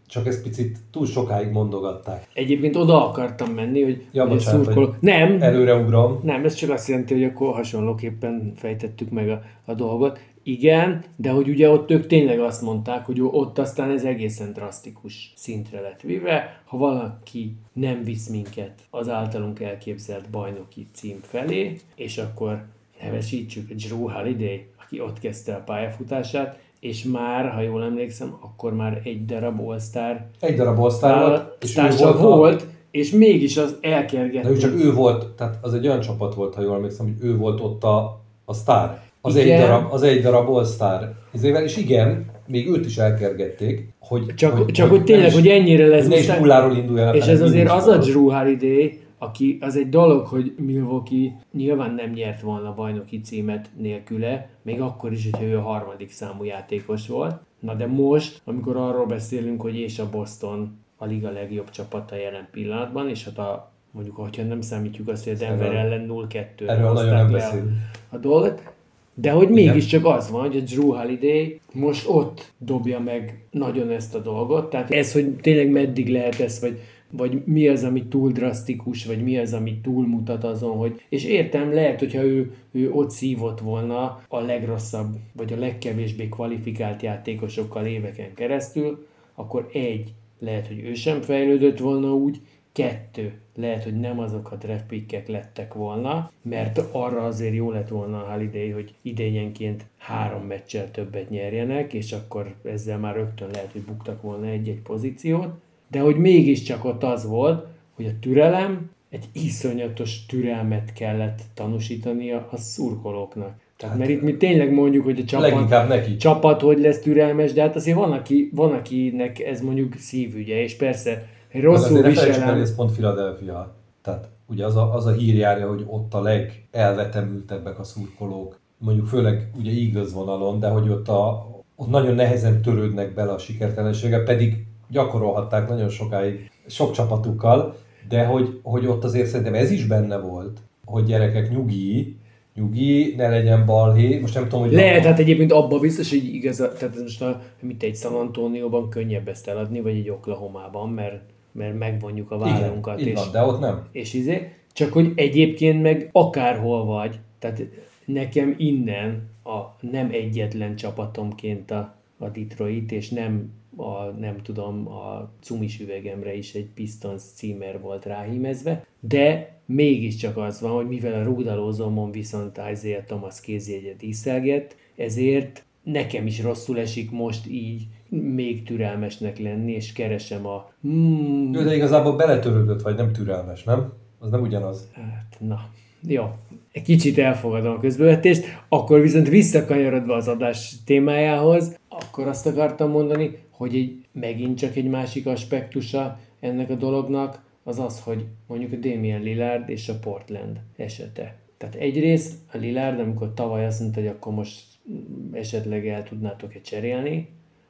csak ezt picit túl sokáig mondogatták. Egyébként oda akartam menni, hogy, ja, hogy bocsánat, szurkolok. hogy Nem, előreugrom. nem, ez csak azt jelenti, hogy akkor hasonlóképpen fejtettük meg a, a dolgot. Igen, de hogy ugye ott ők tényleg azt mondták, hogy ott aztán ez egészen drasztikus szintre lett vive. Ha valaki nem visz minket az általunk elképzelt bajnoki cím felé, és akkor nevesítsük Drew Holiday, aki ott kezdte a pályafutását, és már, ha jól emlékszem, akkor már egy darab All-Star Egy darab All-Star volt, és ő társa volt, volt a... és mégis az elkergették. De ő csak ő volt, tehát az egy olyan csapat volt, ha jól emlékszem, hogy ő volt ott a, a sztár. Az egy, darab, az egy darab All-Star. Ezével, és igen, még őt is elkergették, hogy... Csak hogy, hogy, csak, hogy tényleg, is, hogy ennyire lesz. Ne is nulláról induljanak. És ez azért az a Drew Holiday, aki az egy dolog, hogy Milwaukee nyilván nem nyert volna bajnoki címet nélküle, még akkor is, hogyha ő a harmadik számú játékos volt. Na de most, amikor arról beszélünk, hogy és a Boston a liga legjobb csapata jelen pillanatban, és hát a, mondjuk, hogyha nem számítjuk azt, hogy a Denver erről, ellen nulla kettő erről nagyon nem beszélünk a dolgot, de hogy mégiscsak az van, hogy a Drew Holiday most ott dobja meg nagyon ezt a dolgot, tehát ez, hogy tényleg meddig lehet ez, vagy vagy mi az, ami túl drasztikus, vagy mi az, ami túl mutat azon, hogy... És értem, lehet, hogyha ő, ő ott szívott volna a legrosszabb, vagy a legkevésbé kvalifikált játékosokkal éveken keresztül, akkor egy, lehet, hogy ő sem fejlődött volna úgy, kettő, lehet, hogy nem azok a draft pickek lettek volna, mert arra azért jó lett volna a Holiday, hogy idényenként három meccsel többet nyerjenek, és akkor ezzel már rögtön lehet, hogy buktak volna egy-egy pozíciót, de hogy mégiscsak ott az volt, hogy a türelem, egy iszonyatos türelmet kellett tanúsítani a, a szurkolóknak. Tehát, hát, mert itt mi tényleg mondjuk, hogy a csapat, neki. csapat hogy lesz türelmes, de hát azért van, aki, van akinek ez mondjuk szívügye, és persze rosszul viselem. Ez pont Philadelphia. Tehát ugye az a, az a hír járja, hogy ott a legelvetemültebbek a szurkolók, mondjuk főleg ugye Eagles vonalon, de hogy ott, a, ott nagyon nehezen törődnek bele a sikertelensége, pedig gyakorolhatták nagyon sokáig sok csapatukkal, de hogy, hogy ott azért szerintem ez is benne volt, hogy gyerekek nyugi, nyugi, ne legyen balhé. Most nem tudom, hogy... Lehet, hát egyébként abban biztos, hogy igaz, tehát ez most a, mint egy San Antonioban könnyebb ezt eladni, vagy egy Oklahomában, mert, mert megvonjuk a vállunkat. Igen, és, van, de ott nem. És izé, csak hogy egyébként meg akárhol vagy, tehát nekem innen a nem egyetlen csapatomként a, a Detroit, és nem a, nem tudom, a cumis üvegemre is egy Pistons címer volt ráhímezve, de mégiscsak az van, hogy mivel a rúdalózómon viszont Isaiah Thomas kézjegyet díszelget, ezért nekem is rosszul esik most így még türelmesnek lenni, és keresem a... Hmm, Jó, de igazából beletörődött, vagy nem türelmes, nem? Az nem ugyanaz. Hát, na, jó. Egy kicsit elfogadom a közbevetést, akkor viszont visszakanyarodva az adás témájához, akkor azt akartam mondani, hogy egy, megint csak egy másik aspektusa ennek a dolognak, az az, hogy mondjuk a Damian Lillard és a Portland esete. Tehát egyrészt a Lillard, amikor tavaly azt mondta, hogy akkor most esetleg el tudnátok-e cserélni,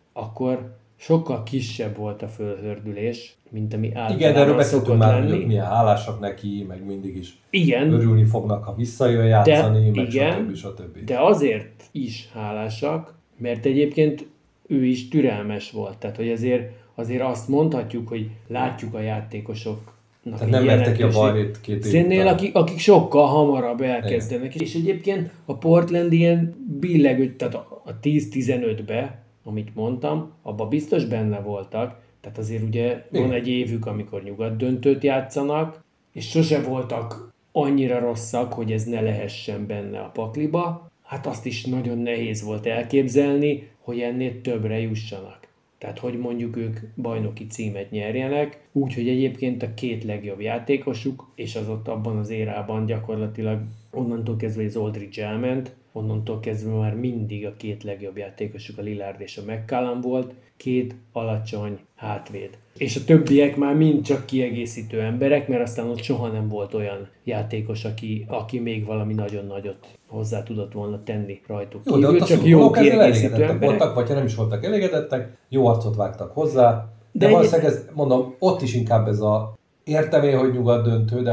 akkor sokkal kisebb volt a fölhördülés, mint ami általában igen, de erről beszéltünk már, lenni. hogy milyen hálásak neki, meg mindig is igen, örülni fognak, ha visszajön játszani, de, meg igen, stb. stb. De azért is hálásak, mert egyébként ő is türelmes volt. Tehát, hogy azért, azért azt mondhatjuk, hogy látjuk a játékosoknak. Tehát nem vertek ki a balhét két év színnél, akik, akik sokkal hamarabb elkezdenek. Igen. És egyébként a Portland ilyen billegő, tehát a tíz-tizenötbe, amit mondtam, abban biztos benne voltak. Tehát azért ugye igen, van egy évük, amikor nyugat döntőt játszanak, és sose voltak annyira rosszak, hogy ez ne lehessen benne a pakliba. Hát azt is nagyon nehéz volt elképzelni, hogy ennél többre jussanak. Tehát, hogy mondjuk ők bajnoki címet nyerjenek, úgyhogy egyébként a két legjobb játékosuk, és az ott abban az érában gyakorlatilag onnantól kezdve az Aldridge elment, onnantól kezdve már mindig a két legjobb játékosuk, a Lillard és a McCallum volt, két alacsony hátvéd. És a többiek már mind csak kiegészítő emberek, mert aztán ott soha nem volt olyan játékos, aki, aki még valami nagyon nagyot hozzá tudott volna tenni rajtuk. Jó, de ott csak jó kiegészítő emberek voltak, vagy ha nem is voltak elégedettek, jó arcot vágtak hozzá, de, de egy... valószínűleg ez, mondom, ott is inkább ez a értem én, hogy nyugat döntő, de hogy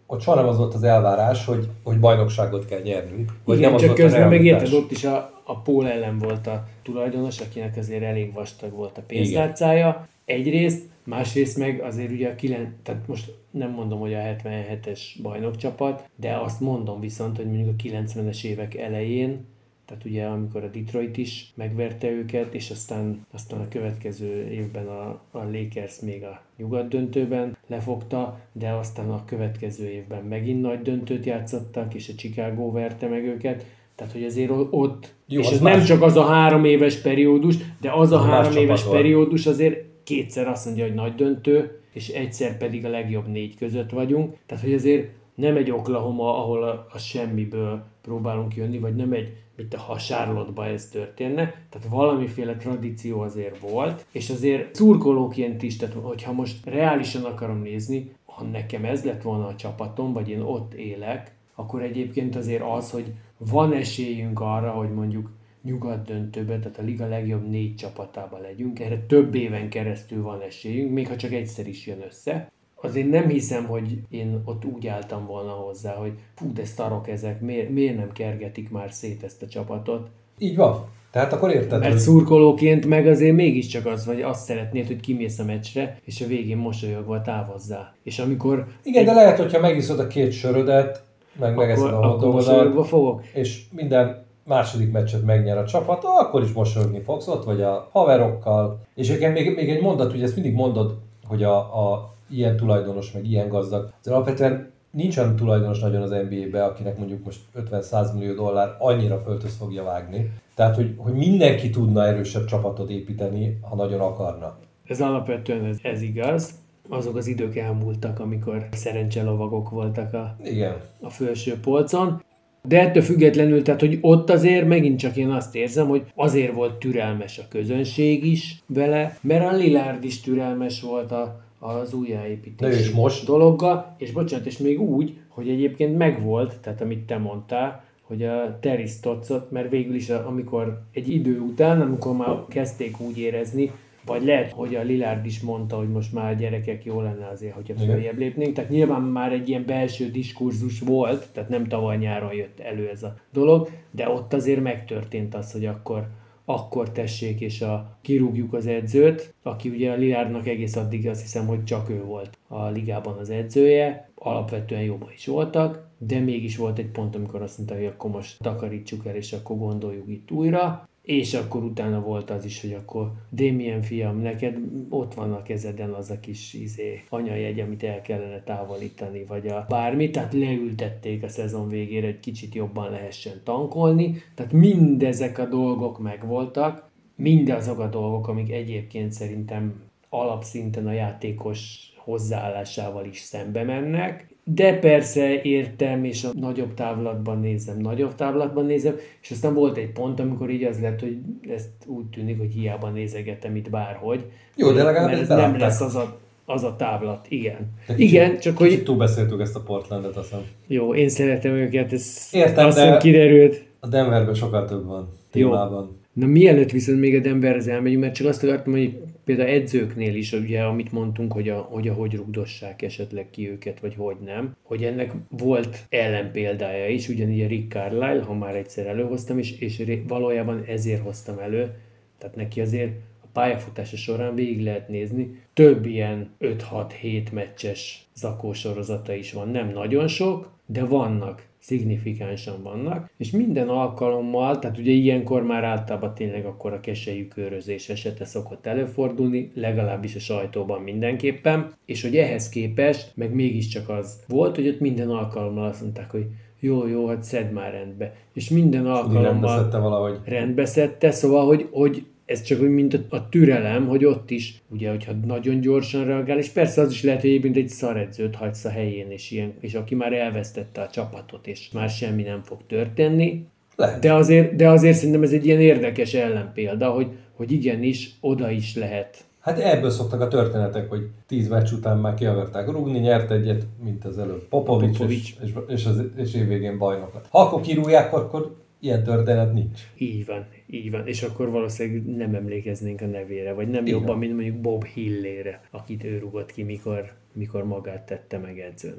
ott soha nem az volt az elvárás, hogy, hogy bajnokságot kell nyernünk. Vagy igen, nem csak az közben megérted, ott is a, a Paul ellen volt a tulajdonos, akinek azért elég vastag volt a pénztárcája. Egyrészt, másrészt meg azért ugye a kilenc, tehát most nem mondom, hogy a hetvenhetes bajnokcsapat, de azt mondom viszont, hogy mondjuk a kilencvenes évek elején, tehát ugye amikor a Detroit is megverte őket, és aztán, aztán a következő évben a, a Lakers még a nyugat döntőben lefogta, de aztán a következő évben megint nagy döntőt játszottak, és a Chicago verte meg őket. Tehát, hogy azért ott, jó, és ez más. Nem csak az a három éves periódus, de az a az három éves periódus azért kétszer azt mondja, hogy nagy döntő, és egyszer pedig a legjobb négy között vagyunk. Tehát, hogy azért nem egy Oklahoma, ahol a, a semmiből próbálunk jönni, vagy nem egy, mint ha Charlotte-ba ez történne. Tehát valamiféle tradíció azért volt, és azért szurkolóként is, tehát hogyha most reálisan akarom nézni, ha nekem ez lett volna a csapatom, vagy én ott élek, akkor egyébként azért az, hogy van esélyünk arra, hogy mondjuk nyugat döntőben, tehát a liga legjobb négy csapatában legyünk, erre több éven keresztül van esélyünk, még ha csak egyszer is jön össze. Azért nem hiszem, hogy én ott úgy álltam volna hozzá, hogy fú, de szarok ezek, miért, miért nem kergetik már szét ezt a csapatot? Így van. Tehát akkor érted, mert hogy... szurkolóként meg azért mégiscsak az, vagy azt szeretnéd, hogy kimész a meccsre, és a végén mosolyogva távozzál. És amikor... Igen, egy... de lehet, hogyha megiszod a két sörödet, meg megeszed a hotdogodat, és minden második meccset megnyer a csapat, akkor is mosolyogni fogsz ott, vagy a haverokkal. És egyébként még, még egy mondat, hogy ezt mindig mondod, hogy a, a ilyen tulajdonos, meg ilyen gazdag. De alapvetően nincs olyan tulajdonos nagyon az en bé á-be, akinek mondjuk most ötven-száz millió dollár annyira földhöz fogja vágni. Tehát, hogy, hogy mindenki tudna erősebb csapatot építeni, ha nagyon akarna. Ez alapvetően ez, ez igaz. Azok az idők elmúltak, amikor szerencselovagok voltak a, Igen. a felső polcon. De ettől függetlenül, tehát, hogy ott azért megint csak én azt érzem, hogy azért volt türelmes a közönség is vele, mert a Lillard is türelmes volt a, az újjáépítési és most? dologgal, és bocsánat, és még úgy, hogy egyébként megvolt, tehát amit te mondtál, hogy a Terry Stottsot, mert végül is amikor egy idő után, amikor már kezdték úgy érezni, vagy lehet, hogy a Lillard is mondta, hogy most már gyerekek, jó lenne azért, hogyha följebb lépnénk. Tehát nyilván már egy ilyen belső diskurzus volt, tehát nem tavaly nyáron jött elő ez a dolog, de ott azért megtörtént az, hogy akkor, akkor tessék, és a, kirúgjuk az edzőt, aki ugye a Lillardnak egész addig azt hiszem, hogy csak ő volt a ligában az edzője, alapvetően jobban is voltak, de mégis volt egy pont, amikor azt mondta, hogy akkor most takarítsuk el, és akkor gondoljuk itt újra. És akkor utána volt az is, hogy akkor Damien fiam, neked ott van a kezeden az a kis izé, anyajegy, amit el kellene távolítani, vagy a bármi, tehát leültették a szezon végére, egy kicsit jobban lehessen tankolni, tehát mindezek a dolgok megvoltak, mindazok a dolgok, amik egyébként szerintem alapszinten a játékos hozzáállásával is szembe mennek, de persze értem, és a nagyobb távlatban nézem, nagyobb távlatban nézem, és aztán volt egy pont, amikor így az lett, hogy ezt úgy tűnik, hogy hiába nézegetem itt bárhogy. Jó, de legalább mert ez nem látták. Lesz az a, az a távlat, igen. Kicsit, igen, csak kicsit hogy... túlbeszéltük ezt a Portlandet, azt hiszem. Jó, én szeretem őket, ez értem, azt hiszem kiderült. A Denverben sokkal több van témában. Jó. Na mielőtt viszont még a Denverhez elmegyünk, mert csak azt akartam, hogy például edzőknél is, ugye, amit mondtunk, hogy, a, hogy ahogy rugdossák esetleg ki őket, vagy hogy nem, hogy ennek volt ellenpéldája is, ugyanígy a Rick Carlisle, ha már egyszer előhoztam is, és valójában ezért hoztam elő, tehát neki azért a pályafutása során végig lehet nézni, több ilyen öt-hat-hét meccses zakósorozata is van, nem nagyon sok, de vannak. Szignifikánsan vannak, és minden alkalommal, tehát ugye ilyenkor már általában tényleg akkor a keselyű körözés esete szokott előfordulni, legalábbis a sajtóban mindenképpen, és hogy ehhez képest meg mégiscsak az volt, hogy ott minden alkalommal azt mondták, hogy jó, jó, hát szedd már rendbe. És minden alkalommal rendbeszedte valahogy. Rendbeszedte, szóval, hogy, hogy ez csak úgy, mint a, a türelem, hogy ott is, ugye, hogyha nagyon gyorsan reagál, és persze az is lehet, hogy egyébként egy szaredzőt hagysz a helyén, és, ilyen, és aki már elvesztette a csapatot, és már semmi nem fog történni. Lehet. De azért, de azért szerintem ez egy ilyen érdekes ellenpélda, hogy, hogy igenis, oda is lehet. Hát ebből szoktak a történetek, hogy tíz meccs után már ki akarták rúgni, nyert egyet, mint az előbb Popovics, Popovics. És, és, és, az, és évvégén bajnok lett. Ha akkor kirúgják, akkor ilyen történet nincs. Így van, így van. És akkor valószínűleg nem emlékeznénk a nevére, vagy nem Igen. jobban, mint mondjuk Bob Hillére, akit ő rúgott ki, mikor, mikor magát tette meg edzőnek.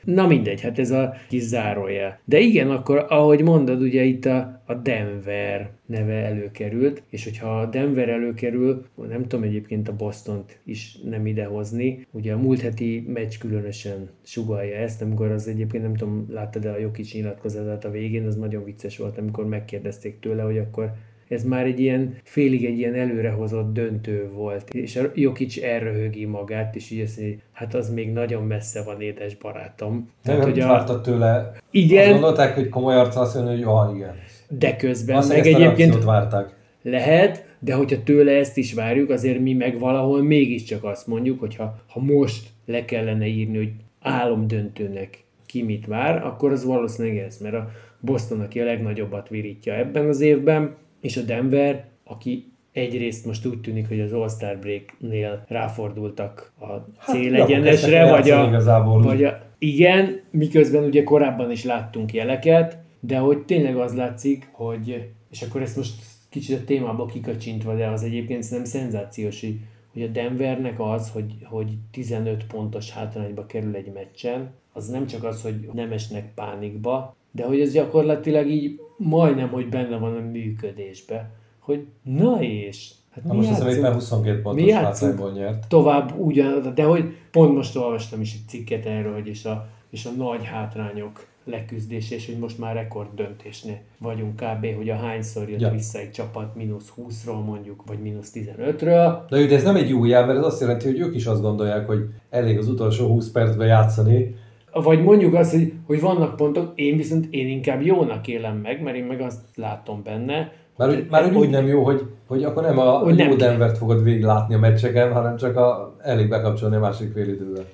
Na mindegy, hát ez a kis zárójel. De igen, akkor ahogy mondod, ugye itt a, a Denver neve előkerült, és hogyha a Denver előkerül, nem tudom egyébként a Bostont is nem idehozni, ugye a múlt heti meccs különösen sugallja ezt, amikor az egyébként nem tudom, láttad-e a Jokic nyilatkozatát a végén, az nagyon vicces volt, amikor megkérdezték tőle, hogy akkor ez már egy ilyen, félig egy ilyen előrehozott döntő volt, és a Jokic elröhögi magát, és így azt mondja, hát az még nagyon messze van, édes barátom. Nem, hogy a... vártad tőle. Igen. Azt gondolták, hogy komoly arccal azt mondja, hogy ja, igen. De közben azt meg egyébként várták. Lehet, de hogyha tőle ezt is várjuk, azért mi meg valahol mégiscsak azt mondjuk, hogy ha, ha most le kellene írni, hogy álomdöntőnek ki mit vár, akkor az valószínűleg ez, mert a Boston, aki a legnagyobbat virítja ebben az évben, és a Denver, aki egyrészt most úgy tűnik, hogy az All-Star Break-nél ráfordultak a célegyenesre, hát, vagy, a, vagy a... Igen, miközben ugye korábban is láttunk jeleket, de hogy tényleg az látszik, hogy, és akkor ezt most kicsit a témából kikacsintva, de az egyébként szerintem szenzációs, hogy, hogy a Denvernek az, hogy, hogy tizenöt pontos hátrányba kerül egy meccsen, az nem csak az, hogy nem esnek pánikba, de hogy ez gyakorlatilag így majdnem, hogy benne van a működésbe, hogy na és... Hát na most hiszem éppen huszonkét pontos hátrányból nyert. Tovább ugyan, de hogy pont most olvastam is egy cikket erről, hogy és a, és a nagy hátrányok leküzdése, és hogy most már rekord döntésnél vagyunk kb., hogy a hányszor jött ja. vissza egy csapat mínusz húszról mondjuk, vagy mínusz tizenötről. De, de ez nem egy jó jel, mert ez azt jelenti, hogy ők is azt gondolják, hogy elég az utolsó húsz percben játszani. Vagy mondjuk azt, hogy, hogy vannak pontok, én viszont én inkább jónak élem meg, mert én meg azt látom benne. Már, hogy, már hogy úgy nem jó, hogy, hogy akkor nem a jó nem Denvert fogod végig látni a meccseken, hanem csak a, elég bekapcsolni a másik fél idővel.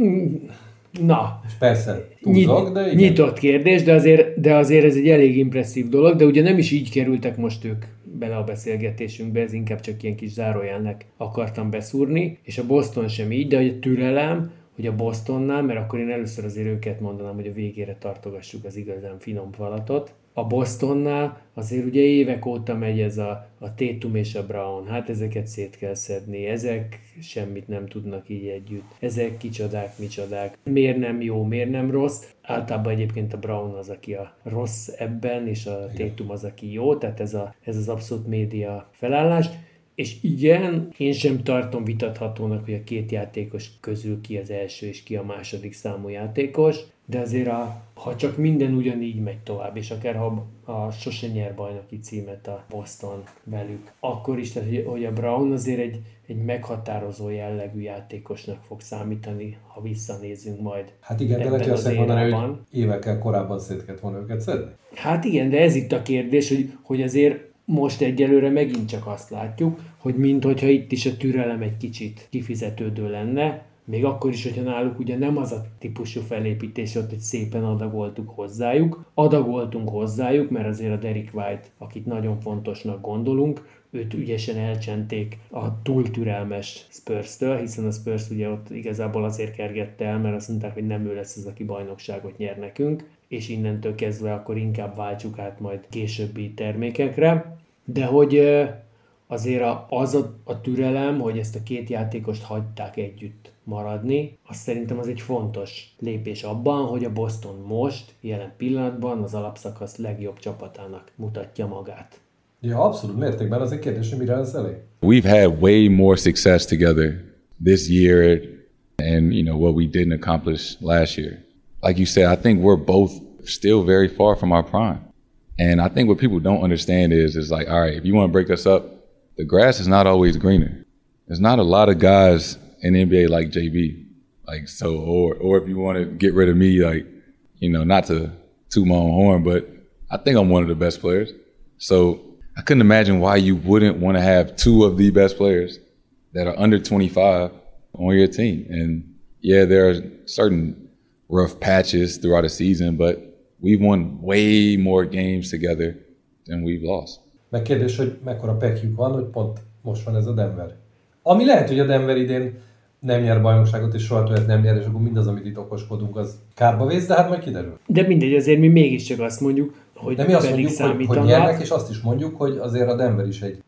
Na. És persze, túlzok, de igen. Nyitott kérdés, de azért, de azért ez egy elég impresszív dolog, de ugye nem is így kerültek most ők bele a beszélgetésünkbe, ez inkább csak ilyen kis zárójelnek akartam beszúrni, és a Boston sem így, de hogy a türelem, hogy a Bostonnál, mert akkor én először azért őket mondanám, hogy a végére tartogassuk az igazán finom falatot. A Bostonnál azért ugye évek óta megy ez a, a Tatum és a Brown, hát ezeket szét kell szedni, ezek semmit nem tudnak így együtt, ezek kicsodák, micsodák, miért nem jó, miért nem rossz. Általában egyébként a Brown az, aki a rossz ebben, és a Tatum az, aki jó, tehát ez, a, ez az abszolút média felállás. És igen, én sem tartom vitathatónak, hogy a két játékos közül ki az első és ki a második számú játékos, de azért a, ha csak minden ugyanígy megy tovább, és akár ha a sose nyer bajnoki címet a Boston velük, akkor is, tehát, hogy a Brown azért egy, egy meghatározó jellegű játékosnak fog számítani, ha visszanézünk majd. Hát igen, de lehet azt mondani, hogy évekkel korábban szét kellett volna őket szedni. Hát igen, de ez itt a kérdés, hogy, hogy azért most egyelőre megint csak azt látjuk, hogy minthogyha itt is a türelem egy kicsit kifizetődő lenne, még akkor is, hogyha náluk ugye nem az a típusú felépítés ott, hogy szépen adagoltuk hozzájuk. Adagoltunk hozzájuk, mert azért a Derrick White, akit nagyon fontosnak gondolunk, őt ügyesen elcsenték a túl türelmes Spurs-től, hiszen a Spurs ugye ott igazából azért kergette el, mert azt mondták, hogy nem ő lesz az, aki bajnokságot nyer nekünk, és innentől kezdve akkor inkább váltsuk át majd későbbi termékekre. De hogy azért az a, a türelem, hogy ezt a két játékost hagyták együtt maradni, azt szerintem az egy fontos lépés abban, hogy a Boston most, jelen pillanatban az alapszakasz legjobb csapatának mutatja magát. Ja, abszolút mértékben. Az egy kérdés, hogy mire lesz elég? We've had way more success together this year and, you know, what we didn't accomplish last year. Like you said, I think we're both still very far from our prime. And I think what people don't understand is, is like, all right, if you want to break this up, the grass is not always greener. There's not a lot of guys in the N B A like J B. Like, so, or, or if you want to get rid of me, like, you know, not to toot my own horn, but I think I'm one of the best players. So I couldn't imagine why you wouldn't want to have two of the best players that are under twenty-five on your team. And yeah, there are certain rough patches throughout the season, but we've won way more games together than we've lost. Meg kérdés, hogy mekkora pekjük van, hogy pont most van ez a Denver. Ami lehet, hogy a Denver idén nem nyer bajnokságot, és soha többet nem nyer, és akkor mindaz, amit itt okoskodunk, az kárba vész, de hát majd kiderül. De mindegy, azért mi mégiscsak azt mondjuk, hogy de mi azt mondjuk, hogy, hogy nyernek, és azt is mondjuk, hogy azért a Denver is egy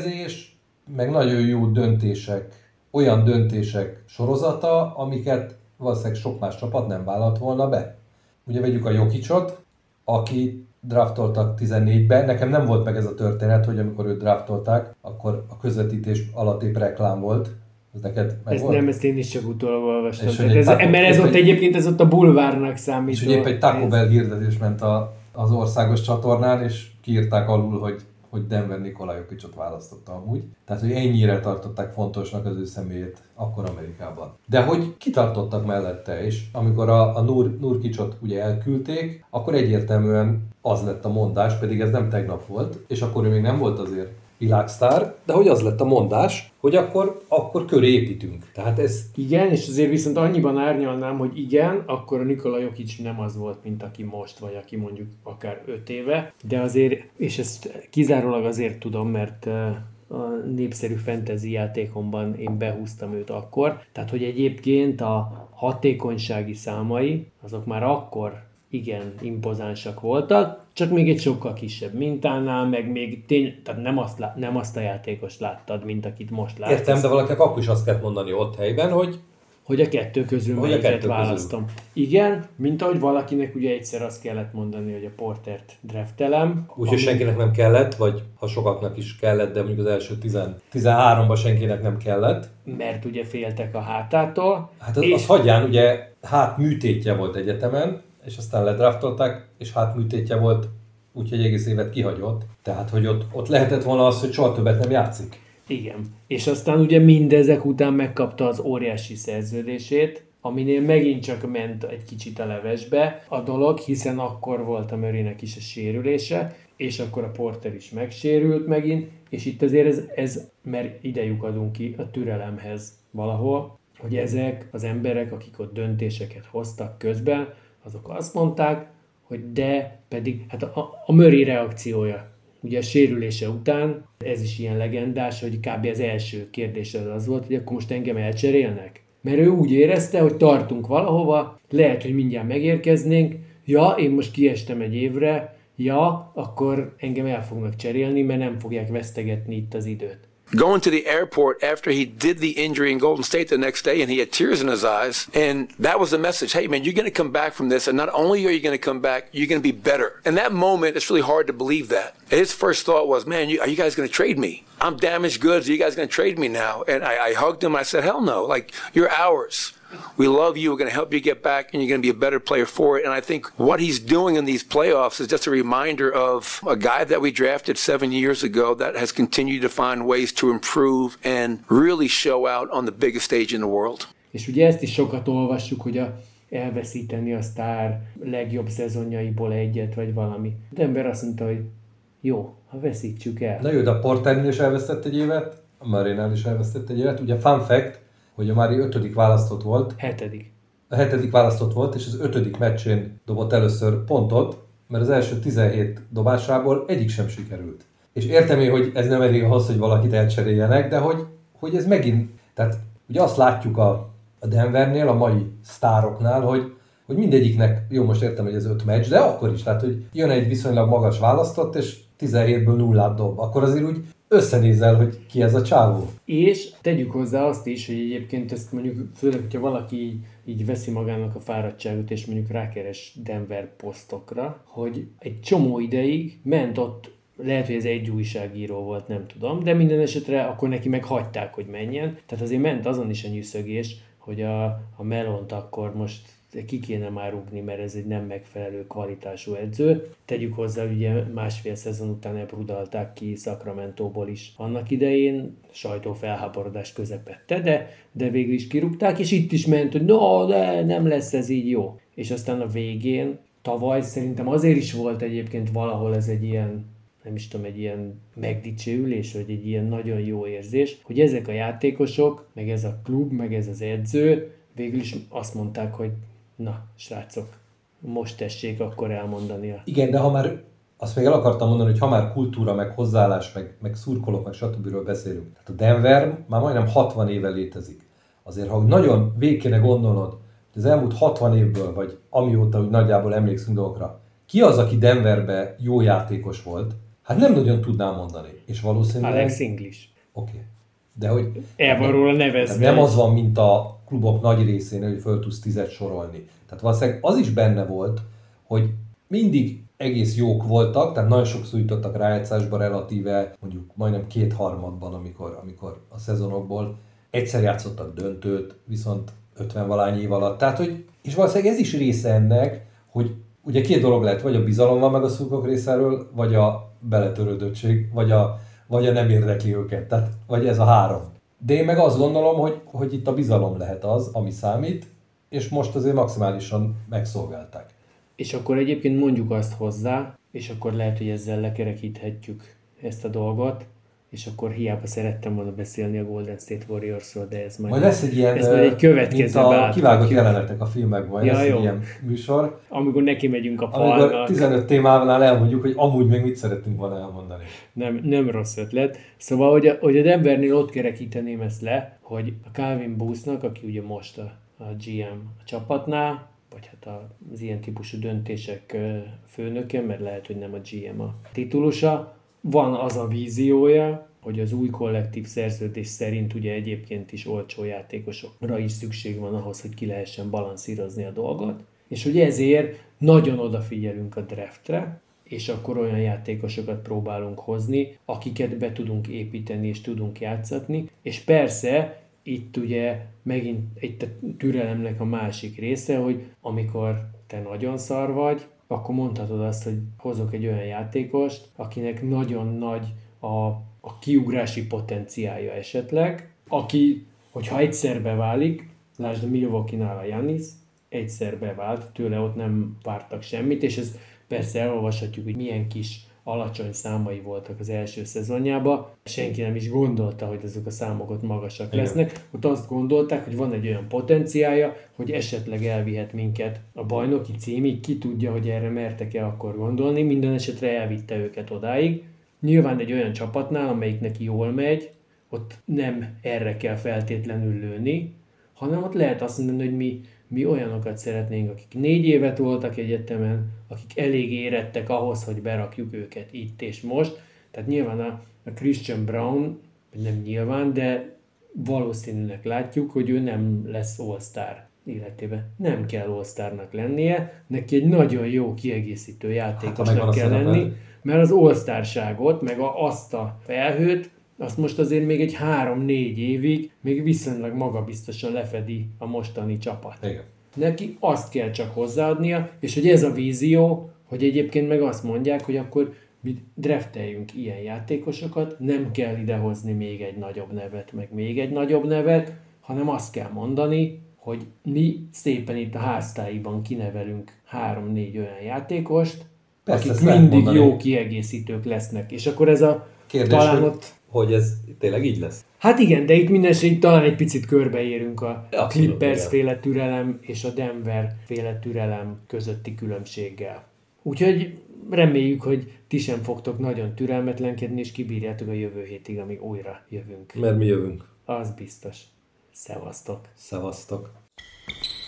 építkezés, meg nagyon jó döntések, olyan döntések sorozata, amiket valószínűleg sok más csapat nem vállalt volna be. Ugye vegyük a Jokicot, aki draftoltak tizennégyben. Nekem nem volt meg ez a történet, hogy amikor őt draftolták, akkor a közvetítés alatt épp reklám volt. Ez neked meg ez volt? Nem, ezt én is csak utólag olvastam. És ez, taco, mert ez ott egy, egyébként ez ott a bulvárnak számít. És ugye épp egy Taco Bell hirdetés ment a, az országos csatornán, és kiírták alul, hogy hogy Denver Nikola Jokicot választotta amúgy. Tehát, hogy ennyire tartották fontosnak az ő személyét akkor Amerikában. De hogy kitartottak mellette, és amikor a, a Nur, Nurkicsot ugye elküldték, akkor egyértelműen az lett a mondás, pedig ez nem tegnap volt, és akkor ő még nem volt azért világsztár, de hogy az lett a mondás, hogy akkor, akkor köré építünk. Tehát ez... Igen, és azért viszont annyiban árnyalnám, hogy igen, akkor a Nikola Jokic nem az volt, mint aki most, vagy aki mondjuk akár öt éve, de azért, és ezt kizárólag azért tudom, mert a népszerű fantasy játékomban én behúztam őt akkor, tehát hogy egyébként a hatékonysági számai, azok már akkor igen impozánsak voltak, csak még egy sokkal kisebb mintánál, meg még tény, tehát nem azt, lá, nem azt a játékost láttad, mint akit most látsz. Értem, de valakinek akkor is azt kell mondani ott helyben, hogy hogy a kettő közül hogy melyiket kettő választom. Közül. Igen, mint ahogy valakinek ugye egyszer azt kellett mondani, hogy a Portert draftelem. Úgyhogy ami... senkinek nem kellett, vagy ha sokaknak is kellett, de mondjuk az első tizenháromban senkinek nem kellett. Mert ugye féltek a hátától. Hát az, és... az hagyján, ugye hátműtétje volt egyetemen, és aztán ledraftolták, és hátműtétje volt, úgyhogy egész évet kihagyott. Tehát, hogy ott, ott lehetett volna az, hogy soha többet nem játszik. Igen. És aztán ugye mindezek után megkapta az óriási szerződését, aminél megint csak ment egy kicsit a levesbe a dolog, hiszen akkor volt a Murraynek is a sérülése, és akkor a Porter is megsérült megint, és itt azért ez, ez mert ide lyukadunk ki a türelemhez valahol, hogy ezek az emberek, akik ott döntéseket hoztak közben, azok azt mondták, hogy de pedig, hát a, a Murray reakciója, ugye a sérülése után, ez is ilyen legendás, hogy kb. Az első kérdés az, az volt, hogy akkor most engem elcserélnek. Mert ő úgy érezte, hogy tartunk valahova, lehet, hogy mindjárt megérkeznénk, ja, én most kiestem egy évre, ja, akkor engem el fognak cserélni, mert nem fogják vesztegetni itt az időt. Going to the airport after he did the injury in Golden State the next day, and he had tears in his eyes, and that was the message. Hey, man, you're going to come back from this, and not only are you going to come back, you're going to be better. And that moment, it's really hard to believe that. And his first thought was, man, you, are you guys going to trade me? I'm damaged goods. Are you guys going to trade me now? And I, I hugged him. I said, hell no. Like, you're ours. We love you. We're going to help you get back, and you're going to be a better player for it. And I think what he's doing in these playoffs is just a reminder of a guy that we drafted seven years ago that has continued to find ways to improve and really show out on the biggest stage in the world. És ugye ezt is sokat olvassuk, hogy a elveszíteni a sztár legjobb szezonjaiból egyet, vagy valami. Denver azt mondta, hogy jó, ha veszítsük el. Na jó, de a Porternél is elvesztett egy évet, a Murraynál is elvesztett egy évet. Ugye fun fact, hogy a Murray ötödik választott volt. Hetedik. A hetedik választott volt, és az ötödik meccsén dobott először pontot, mert az első tizenhét dobásából egyik sem sikerült. És értem én, hogy ez nem elég ahhoz, hogy valakit elcseréljenek, de hogy, hogy ez megint, tehát ugye azt látjuk a, a Denvernél, a mai sztároknál, hogy, hogy mindegyiknek, jó, most értem, hogy ez öt meccs, de akkor is, tehát hogy jön egy viszonylag magas választott, és tizenhétből nullát dob, akkor azért úgy összenézel, hogy ki ez a csávó. És tegyük hozzá azt is, hogy egyébként ezt mondjuk, főleg, hogyha valaki így, így veszi magának a fáradtságot, és mondjuk rákeres Denver posztokra, hogy egy csomó ideig ment ott, lehet, hogy ez egy újságíró volt, nem tudom, de minden esetre akkor neki meg hagyták, hogy menjen. Tehát azért ment azon is a nyűszögés, hogy a, a Melont akkor most ki kéne már rúgni, mert ez egy nem megfelelő kvalitású edző. Tegyük hozzá, ugye másfél szezon után ebrudalták ki Sacramentóból is annak idején, sajtófelháborodás közepette, de, de végül is kirúgták, és itt is ment, hogy no, de nem lesz ez így jó. És aztán a végén, tavaly szerintem azért is volt egyébként valahol ez egy ilyen, nem is tudom, egy ilyen megdicsőülés, vagy egy ilyen nagyon jó érzés, hogy ezek a játékosok, meg ez a klub, meg ez az edző végül is azt mondták, hogy na, srácok, most tessék akkor elmondani. A... Igen, de ha már, azt még el akartam mondani, hogy ha már kultúra, meg hozzáállás, meg, meg szurkolók, meg stb. Beszélünk. Tehát a Denver már majdnem hatvan éve létezik. Azért, ha nagyon végig kéne gondolnod, hogy az elmúlt hatvan évből, vagy amióta úgy nagyjából emlékszünk dolgokra, ki az, aki Denverbe jó játékos volt, hát nem nagyon tudnám mondani. És valószínűleg... Alex English. Oké. Okay. De hogy el van róla nevezve. Nem az van, mint a klubok nagy részén, hogy föl tudsz tizet sorolni. Tehát valószínűleg az is benne volt, hogy mindig egész jók voltak, tehát nagyon sokszor jutottak rájátszásba relatíve, mondjuk majdnem kétharmadban, amikor, amikor a szezonokból egyszer játszottak döntőt, viszont ötven-valány év alatt. Tehát, hogy, és valószínűleg ez is része ennek, hogy ugye két dolog lehet, vagy a bizalom van meg a szurkolók részéről, vagy a beletörődöttség, vagy a, vagy a nem érdekli őket, tehát, vagy ez a három. De én meg azt gondolom, hogy, hogy itt a bizalom lehet az, ami számít, és most azért maximálisan megszolgálták. És akkor egyébként mondjuk azt hozzá, és akkor lehet, hogy ezzel lekerekíthetjük ezt a dolgot, és akkor hiába szerettem volna beszélni a Golden State Warriors-ról, de ez majd, majd lesz egy ilyen, ez majd egy következő mint a kivágott jelenetek a filmekben, ja, lesz jó. Egy ilyen műsor. Amikor neki megyünk a falnak. Amikor tizenöt témánál elmondjuk, hogy amúgy még mit szeretünk volna elmondani. Nem, nem rossz ötlet. Szóval, hogy a, hogy a Denvernél ott kerekíteném ezt le, hogy a Calvin Boothnak, aki ugye most a, a gé em a csapatnál, vagy hát az ilyen típusú döntések főnöke, mert lehet, hogy nem a gé em a titulusa, van az a víziója, hogy az új kollektív szerződés szerint ugye egyébként is olcsó játékosokra is szükség van ahhoz, hogy ki lehessen balanszírozni a dolgot, és hogy ezért nagyon odafigyelünk a draftre, és akkor olyan játékosokat próbálunk hozni, akiket be tudunk építeni és tudunk játszatni, és persze itt ugye megint egy türelemnek a másik része, hogy amikor te nagyon szar vagy, akkor mondhatod azt, hogy hozok egy olyan játékost, akinek nagyon nagy a, a kiugrási potenciálja esetleg, aki, hogyha egyszer beválik, lásd a Milwaukee-nál a Giannis, egyszer bevált, tőle ott nem vártak semmit, és ez persze elolvashatjuk, hogy milyen kis alacsony számai voltak az első szezonjában. Senki nem is gondolta, hogy ezek a számok ott magasak Igen. lesznek. Ott azt gondolták, hogy van egy olyan potenciálja, hogy esetleg elvihet minket a bajnoki címig. Ki tudja, hogy erre mertek-e akkor gondolni. Minden esetre elvitte őket odáig. Nyilván egy olyan csapatnál, amelyik neki jól megy, ott nem erre kell feltétlenül lőni, hanem ott lehet azt mondani, hogy mi Mi olyanokat szeretnénk, akik négy évet voltak egyetemen, akik elég érettek ahhoz, hogy berakjuk őket itt és most. Tehát nyilván a, a Christian Braun, nem nyilván, de valószínűleg látjuk, hogy ő nem lesz All-Star életében. Nem kell All-Starnak lennie, neki egy nagyon jó kiegészítő játékosnak hát, kell lenni, mert az All-Starságot, meg a, azt a felhőt, azt most azért még egy három-négy évig még viszonylag magabiztosan lefedi a mostani csapat. Igen. Neki azt kell csak hozzáadnia, és hogy ez a vízió, hogy egyébként meg azt mondják, hogy akkor mi drafteljünk ilyen játékosokat, nem kell idehozni még egy nagyobb nevet, meg még egy nagyobb nevet, hanem azt kell mondani, hogy mi szépen itt a háztáiban kinevelünk három-négy olyan játékost, Persze, akik mindig jó kiegészítők lesznek. És akkor ez a kérdés, talán hogy, ott... hogy ez tényleg így lesz? Hát igen, de itt mindenesetre talán egy picit körbeérünk a, a Clippers igen. féle türelem és a Denver féle türelem közötti különbséggel. Úgyhogy reméljük, hogy ti sem fogtok nagyon türelmetlenkedni, és kibírjátok a jövő hétig, amíg újra jövünk. Mert mi jövünk. Az biztos. Szevasztok. Szevasztok.